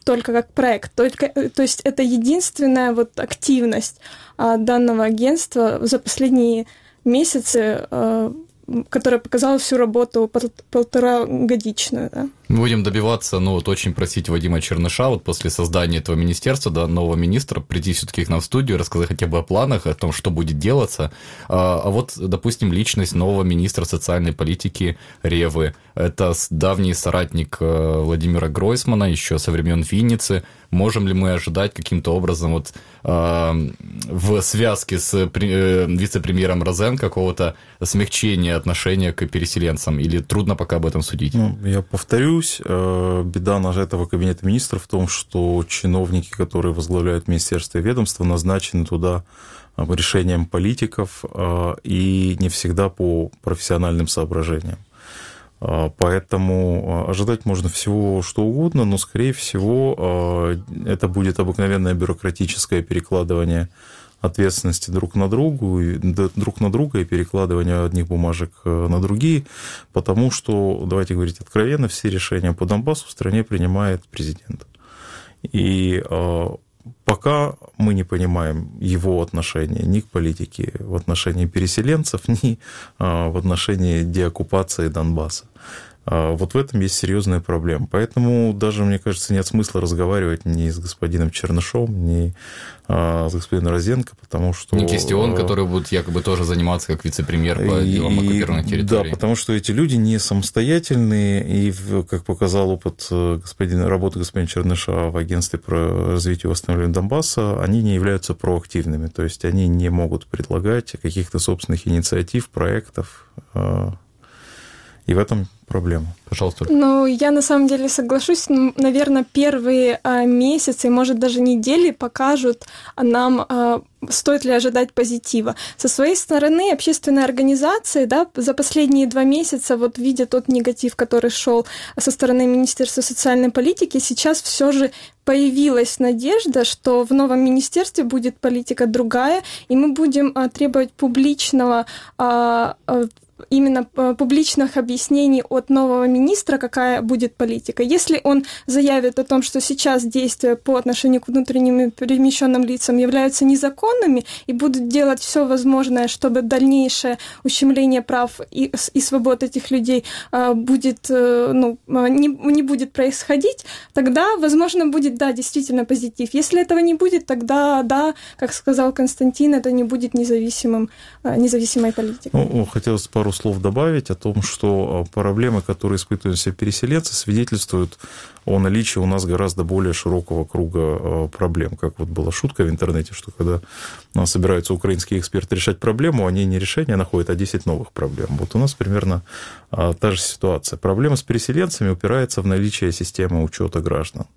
только как проект. Только, то есть это единственная вот активность данного агентства за последние месяцы, которая показала всю работу пол, полторагодичную. Да? Мы будем добиваться, ну вот очень просить Вадима Черныша вот после создания этого министерства, да, нового министра, прийти все-таки к нам в студию, рассказать хотя бы о планах, о том, что будет делаться. А, а вот, допустим, личность нового министра социальной политики Ревы. Это давний соратник Владимира Гройсмана еще со времен Винницы. Можем ли мы ожидать каким-то образом вот э, в связке с э, вице-премьером Розен какого-то смягчения отношения к переселенцам? Или трудно пока об этом судить? Ну, я повторюсь, э, беда этого кабинета министров в том, что чиновники, которые возглавляют министерство и ведомство, назначены туда решением политиков э, и не всегда по профессиональным соображениям. Поэтому ожидать можно всего что угодно, но, скорее всего, это будет обыкновенное бюрократическое перекладывание ответственности друг на другу, друг на друга и перекладывание одних бумажек на другие, потому что, давайте говорить откровенно, все решения по Донбассу в стране принимает президент. И пока мы не понимаем его отношения ни к политике в отношении переселенцев, ни в отношении деоккупации Донбасса. Вот в этом есть серьезная проблема. Поэтому даже, мне кажется, нет смысла разговаривать ни с господином Чернышом, ни с господином Розенко, потому что... Не Кистион, который будет якобы тоже заниматься как вице-премьер по делам оккупированных территорий. Да, потому что эти люди не самостоятельные, и, как показал опыт господина, работы господина Черныша в агентстве по развитию и восстановлению Донбасса, они не являются проактивными, то есть они не могут предлагать каких-то собственных инициатив, проектов, и в этом проблема. Пожалуйста. Ну, я на самом деле соглашусь. Наверное, первые а, месяцы, может, даже недели покажут нам, а, стоит ли ожидать позитива. Со своей стороны, общественные организации, да, за последние два месяца, вот видя тот негатив, который шел со стороны Министерства социальной политики, сейчас все же появилась надежда, что в новом министерстве будет политика другая, и мы будем а, требовать публичного а, а, именно публичных объяснений от нового министра, какая будет политика. Если он заявит о том, что сейчас действия по отношению к внутренним перемещенным лицам являются незаконными и будут делать все возможное, чтобы дальнейшее ущемление прав и, и свобод этих людей будет, ну, не, не будет происходить, тогда, возможно, будет, да, действительно позитив. Если этого не будет, тогда, да, как сказал Константин, это не будет независимым, независимой политикой. Ну, хотелось пару слов добавить о том, что проблемы, которые испытывают все переселенцы, свидетельствуют о наличии у нас гораздо более широкого круга проблем. Как вот была шутка в интернете, что когда собираются украинские эксперты решать проблему, они не решение находят, а десять новых проблем. Вот у нас примерно та же ситуация. Проблема с переселенцами упирается в наличие системы учета граждан.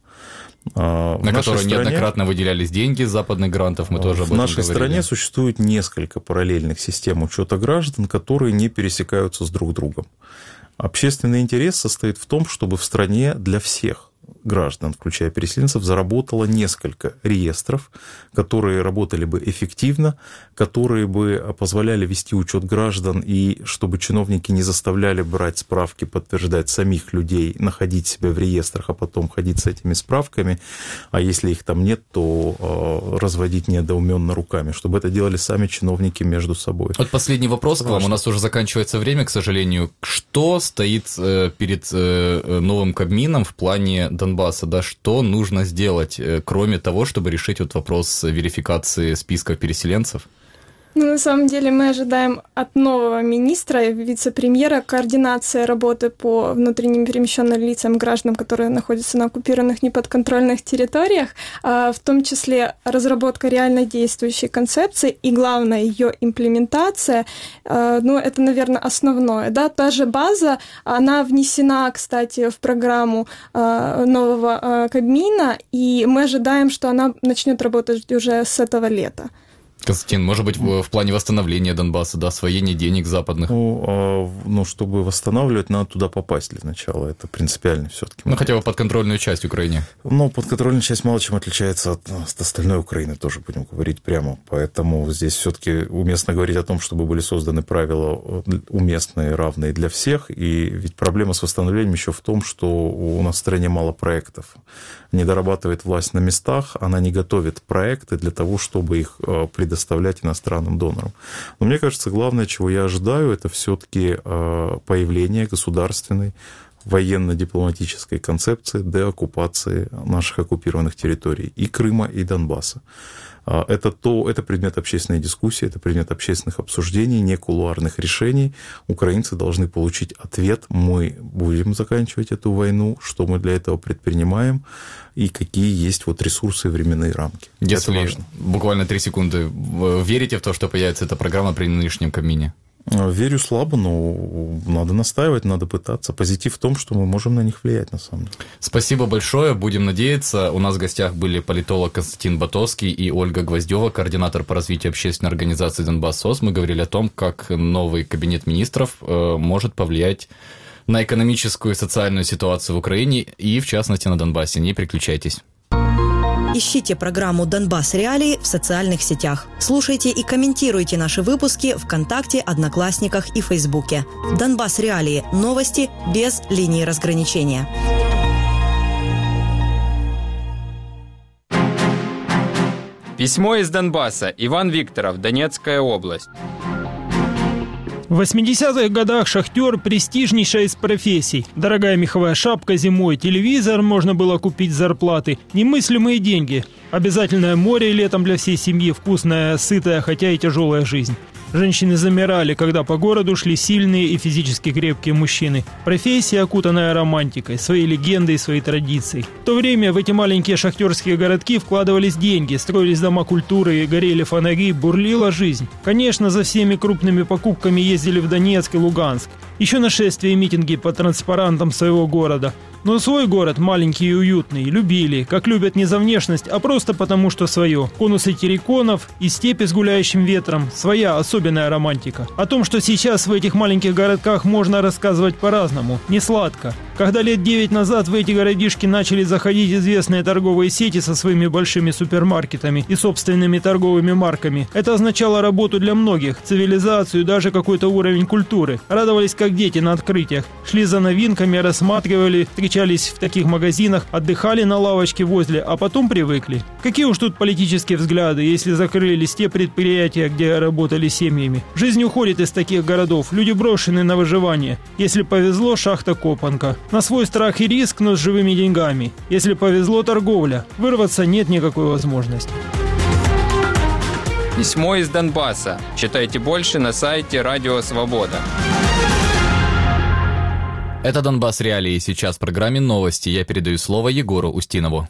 В на которую стране, неоднократно выделялись деньги из западных грантов, мы тоже об этом говорили. В нашей говорили. стране существует несколько параллельных систем учета граждан, которые не пересекаются с друг другом. Общественный интерес состоит в том, чтобы в стране для всех граждан, включая переселенцев, заработало несколько реестров, которые работали бы эффективно, которые бы позволяли вести учет граждан, и чтобы чиновники не заставляли брать справки, подтверждать самих людей, находить себя в реестрах, а потом ходить с этими справками, а если их там нет, то э, разводить недоуменно руками, чтобы это делали сами чиновники между собой. Вот последний вопрос к вам, у нас уже заканчивается время, к сожалению. Что стоит э, перед э, новым Кабмином в плане Донбасса, да, что нужно сделать, кроме того, чтобы решить вот вопрос верификации списка переселенцев? Ну, на самом деле мы ожидаем от нового министра и вице-премьера координации работы по внутренним перемещенным лицам граждан, которые находятся на оккупированных неподконтрольных территориях, в том числе разработка реально действующей концепции и, главное, ее имплементация. Ну, это, наверное, основное. Да? Та же база, она внесена, кстати, в программу нового Кабмина, и мы ожидаем, что она начнет работать уже с этого лета. Константин, может быть, в, в плане восстановления Донбасса, да, освоения денег западных? Ну, а, ну, чтобы восстанавливать, надо туда попасть для начала. Это принципиально все-таки. Ну, хотя бы подконтрольную часть Украине. Ну, подконтрольная часть мало чем отличается от, от остальной Украины, тоже будем говорить прямо. Поэтому здесь все-таки уместно говорить о том, чтобы были созданы правила уместные, равные для всех. И ведь проблема с восстановлением еще в том, что у нас в стране мало проектов. Не дорабатывает власть на местах, она не готовит проекты для того, чтобы их предоставлять иностранным донорам. Но мне кажется, главное, чего я ожидаю, это все-таки появление государственной военно-дипломатической концепции деоккупации наших оккупированных территорий и Крыма, и Донбасса. Это, то, это предмет общественной дискуссии, это предмет общественных обсуждений, не кулуарных решений. Украинцы должны получить ответ, мы будем заканчивать эту войну, что мы для этого предпринимаем и какие есть вот ресурсы и временные рамки. Если это важно. Буквально три секунды. Верите в то, что появится эта программа при нынешнем Кабмине? Верю слабо, но надо настаивать, надо пытаться. Позитив в том, что мы можем на них влиять, на самом деле. Спасибо большое, будем надеяться. У нас в гостях были политолог Константин Ботовский и Ольга Гвоздева, координатор по развитию общественной организации «Донбасс-СОС». Мы говорили о том, как новый кабинет министров может повлиять на экономическую и социальную ситуацию в Украине и, в частности, на Донбассе. Не переключайтесь. Ищите программу «Донбасс Реалии» в социальных сетях. Слушайте и комментируйте наши выпуски ВКонтакте, Одноклассниках и Фейсбуке. «Донбасс Реалии» – новости без линии разграничения. Письмо из Донбасса. Иван Викторов, Донецкая область. В восьмидесятых годах шахтер – престижнейшая из профессий. Дорогая меховая шапка зимой, телевизор можно было купить с зарплаты. Немыслимые деньги. Обязательное море летом для всей семьи, вкусная, сытая, хотя и тяжелая жизнь. Женщины замирали, когда по городу шли сильные и физически крепкие мужчины. Профессия, окутанная романтикой, своей легендой и своей традицией. В то время в эти маленькие шахтерские городки вкладывались деньги, строились дома культуры, горели фонари, бурлила жизнь. Конечно, за всеми крупными покупками ездили в Донецк и Луганск. Еще нашествия и митинги по транспарантам своего города. Но свой город, маленький и уютный, любили, как любят не за внешность, а просто потому, что свое. Конусы терриконов и степи с гуляющим ветром – своя особенная романтика. О том, что сейчас в этих маленьких городках можно рассказывать по-разному, не сладко. Когда лет девять назад в эти городишки начали заходить известные торговые сети со своими большими супермаркетами и собственными торговыми марками, это означало работу для многих, цивилизацию и даже какой-то уровень культуры. Радовались как дети на открытиях, шли за новинками, рассматривали, встречались в таких магазинах, отдыхали на лавочке возле, а потом привыкли. Какие уж тут политические взгляды, если закрылись те предприятия, где работали семьями. Жизнь уходит из таких городов, люди брошены на выживание. Если повезло, шахта Копанка. На свой страх и риск, но с живыми деньгами. Если повезло, торговля. Вырваться нет никакой возможности. Письмо из Донбасса. Читайте больше на сайте Радио Свобода. Это «Донбасс Реалии». Сейчас в программе «Новости». Я передаю слово Егору Устинову.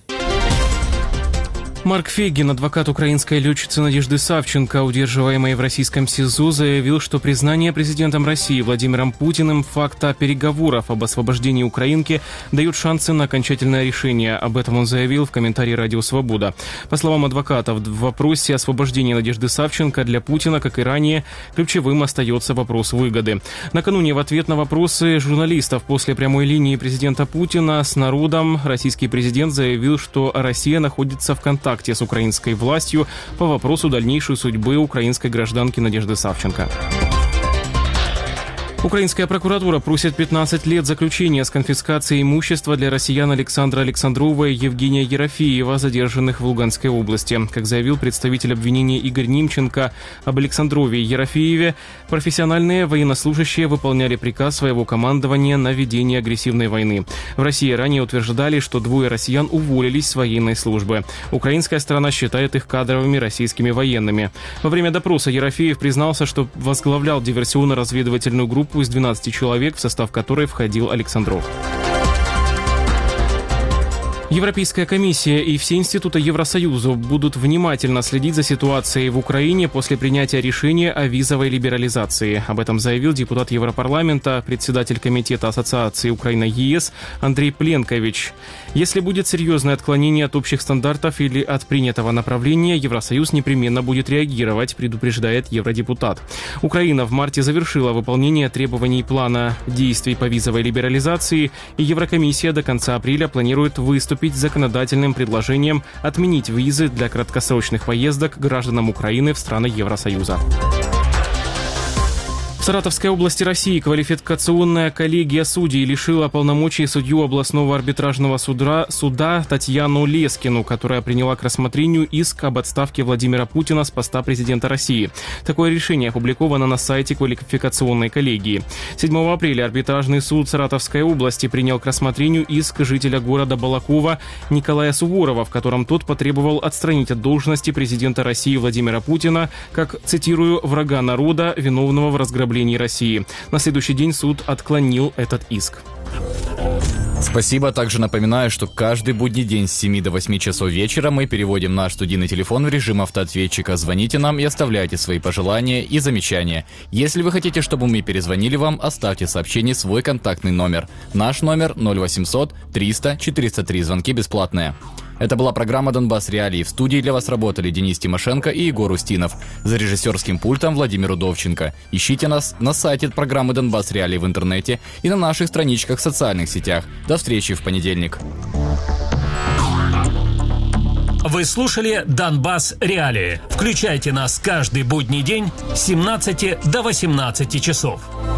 Марк Фейгин, адвокат украинской летчицы Надежды Савченко, удерживаемой в российском СИЗО, заявил, что признание президентом России Владимиром Путиным факта переговоров об освобождении украинки дает шансы на окончательное решение. Об этом он заявил в комментарии «Радио Свобода». По словам адвоката, в вопросе освобождения Надежды Савченко для Путина, как и ранее, ключевым остается вопрос выгоды. Накануне в ответ на вопросы журналистов после прямой линии президента Путина с народом российский президент заявил, что Россия находится в контакте с украинской властью по вопросу дальнейшей судьбы украинской гражданки Надежды Савченко. Украинская прокуратура просит пятнадцать лет заключения с конфискацией имущества для россиян Александра Александрова и Евгения Ерофеева, задержанных в Луганской области. Как заявил представитель обвинения Игорь Нимченко, об Александрове и Ерофееве профессиональные военнослужащие выполняли приказ своего командования на ведение агрессивной войны. В России ранее утверждали, что двое россиян уволились с военной службы. Украинская сторона считает их кадровыми российскими военными. Во время допроса Ерофеев признался, что возглавлял диверсионно-разведывательную группу из двенадцати человек, в состав которой входил Александров. Европейская комиссия и все институты Евросоюза будут внимательно следить за ситуацией в Украине после принятия решения о визовой либерализации. Об этом заявил депутат Европарламента, председатель комитета Ассоциации Украина-ЕС Андрей Пленкович. Если будет серьезное отклонение от общих стандартов или от принятого направления, Евросоюз непременно будет реагировать, предупреждает евродепутат. Украина в марте завершила выполнение требований плана действий по визовой либерализации, и Еврокомиссия до конца апреля планирует выступить с законодательным предложением отменить визы для краткосрочных поездок гражданам Украины в страны Евросоюза. В Саратовской области России квалификационная коллегия судей лишила полномочий судью областного арбитражного суда, суда Татьяну Лескину, которая приняла к рассмотрению иск об отставке Владимира Путина с поста президента России. Такое решение опубликовано на сайте квалификационной коллегии. седьмого апреля арбитражный суд Саратовской области принял к рассмотрению иск жителя города Балакова Николая Суворова, в котором тот потребовал отстранить от должности президента России Владимира Путина как, цитирую, «врага народа, виновного в разграблении России». На следующий день суд отклонил этот иск. Спасибо. Также напоминаю, что каждый будний день с семи до восьми часов вечера мы переводим наш студийный телефон в режим автоответчика. Звоните нам и оставляйте свои пожелания и замечания. Если вы хотите, чтобы мы перезвонили вам, оставьте сообщение свой контактный номер. Наш номер ноль восемьсот триста четыреста три. Звонки бесплатные. Это была программа «Донбасс Реалии». В студии для вас работали Денис Тимошенко и Егор Устинов. За режиссерским пультом Владимир Удовченко. Ищите нас на сайте программы «Донбасс Реалии» в интернете и на наших страничках в социальных сетях. До встречи в понедельник. Вы слушали «Донбасс Реалии». Включайте нас каждый будний день с семнадцати до восемнадцати часов.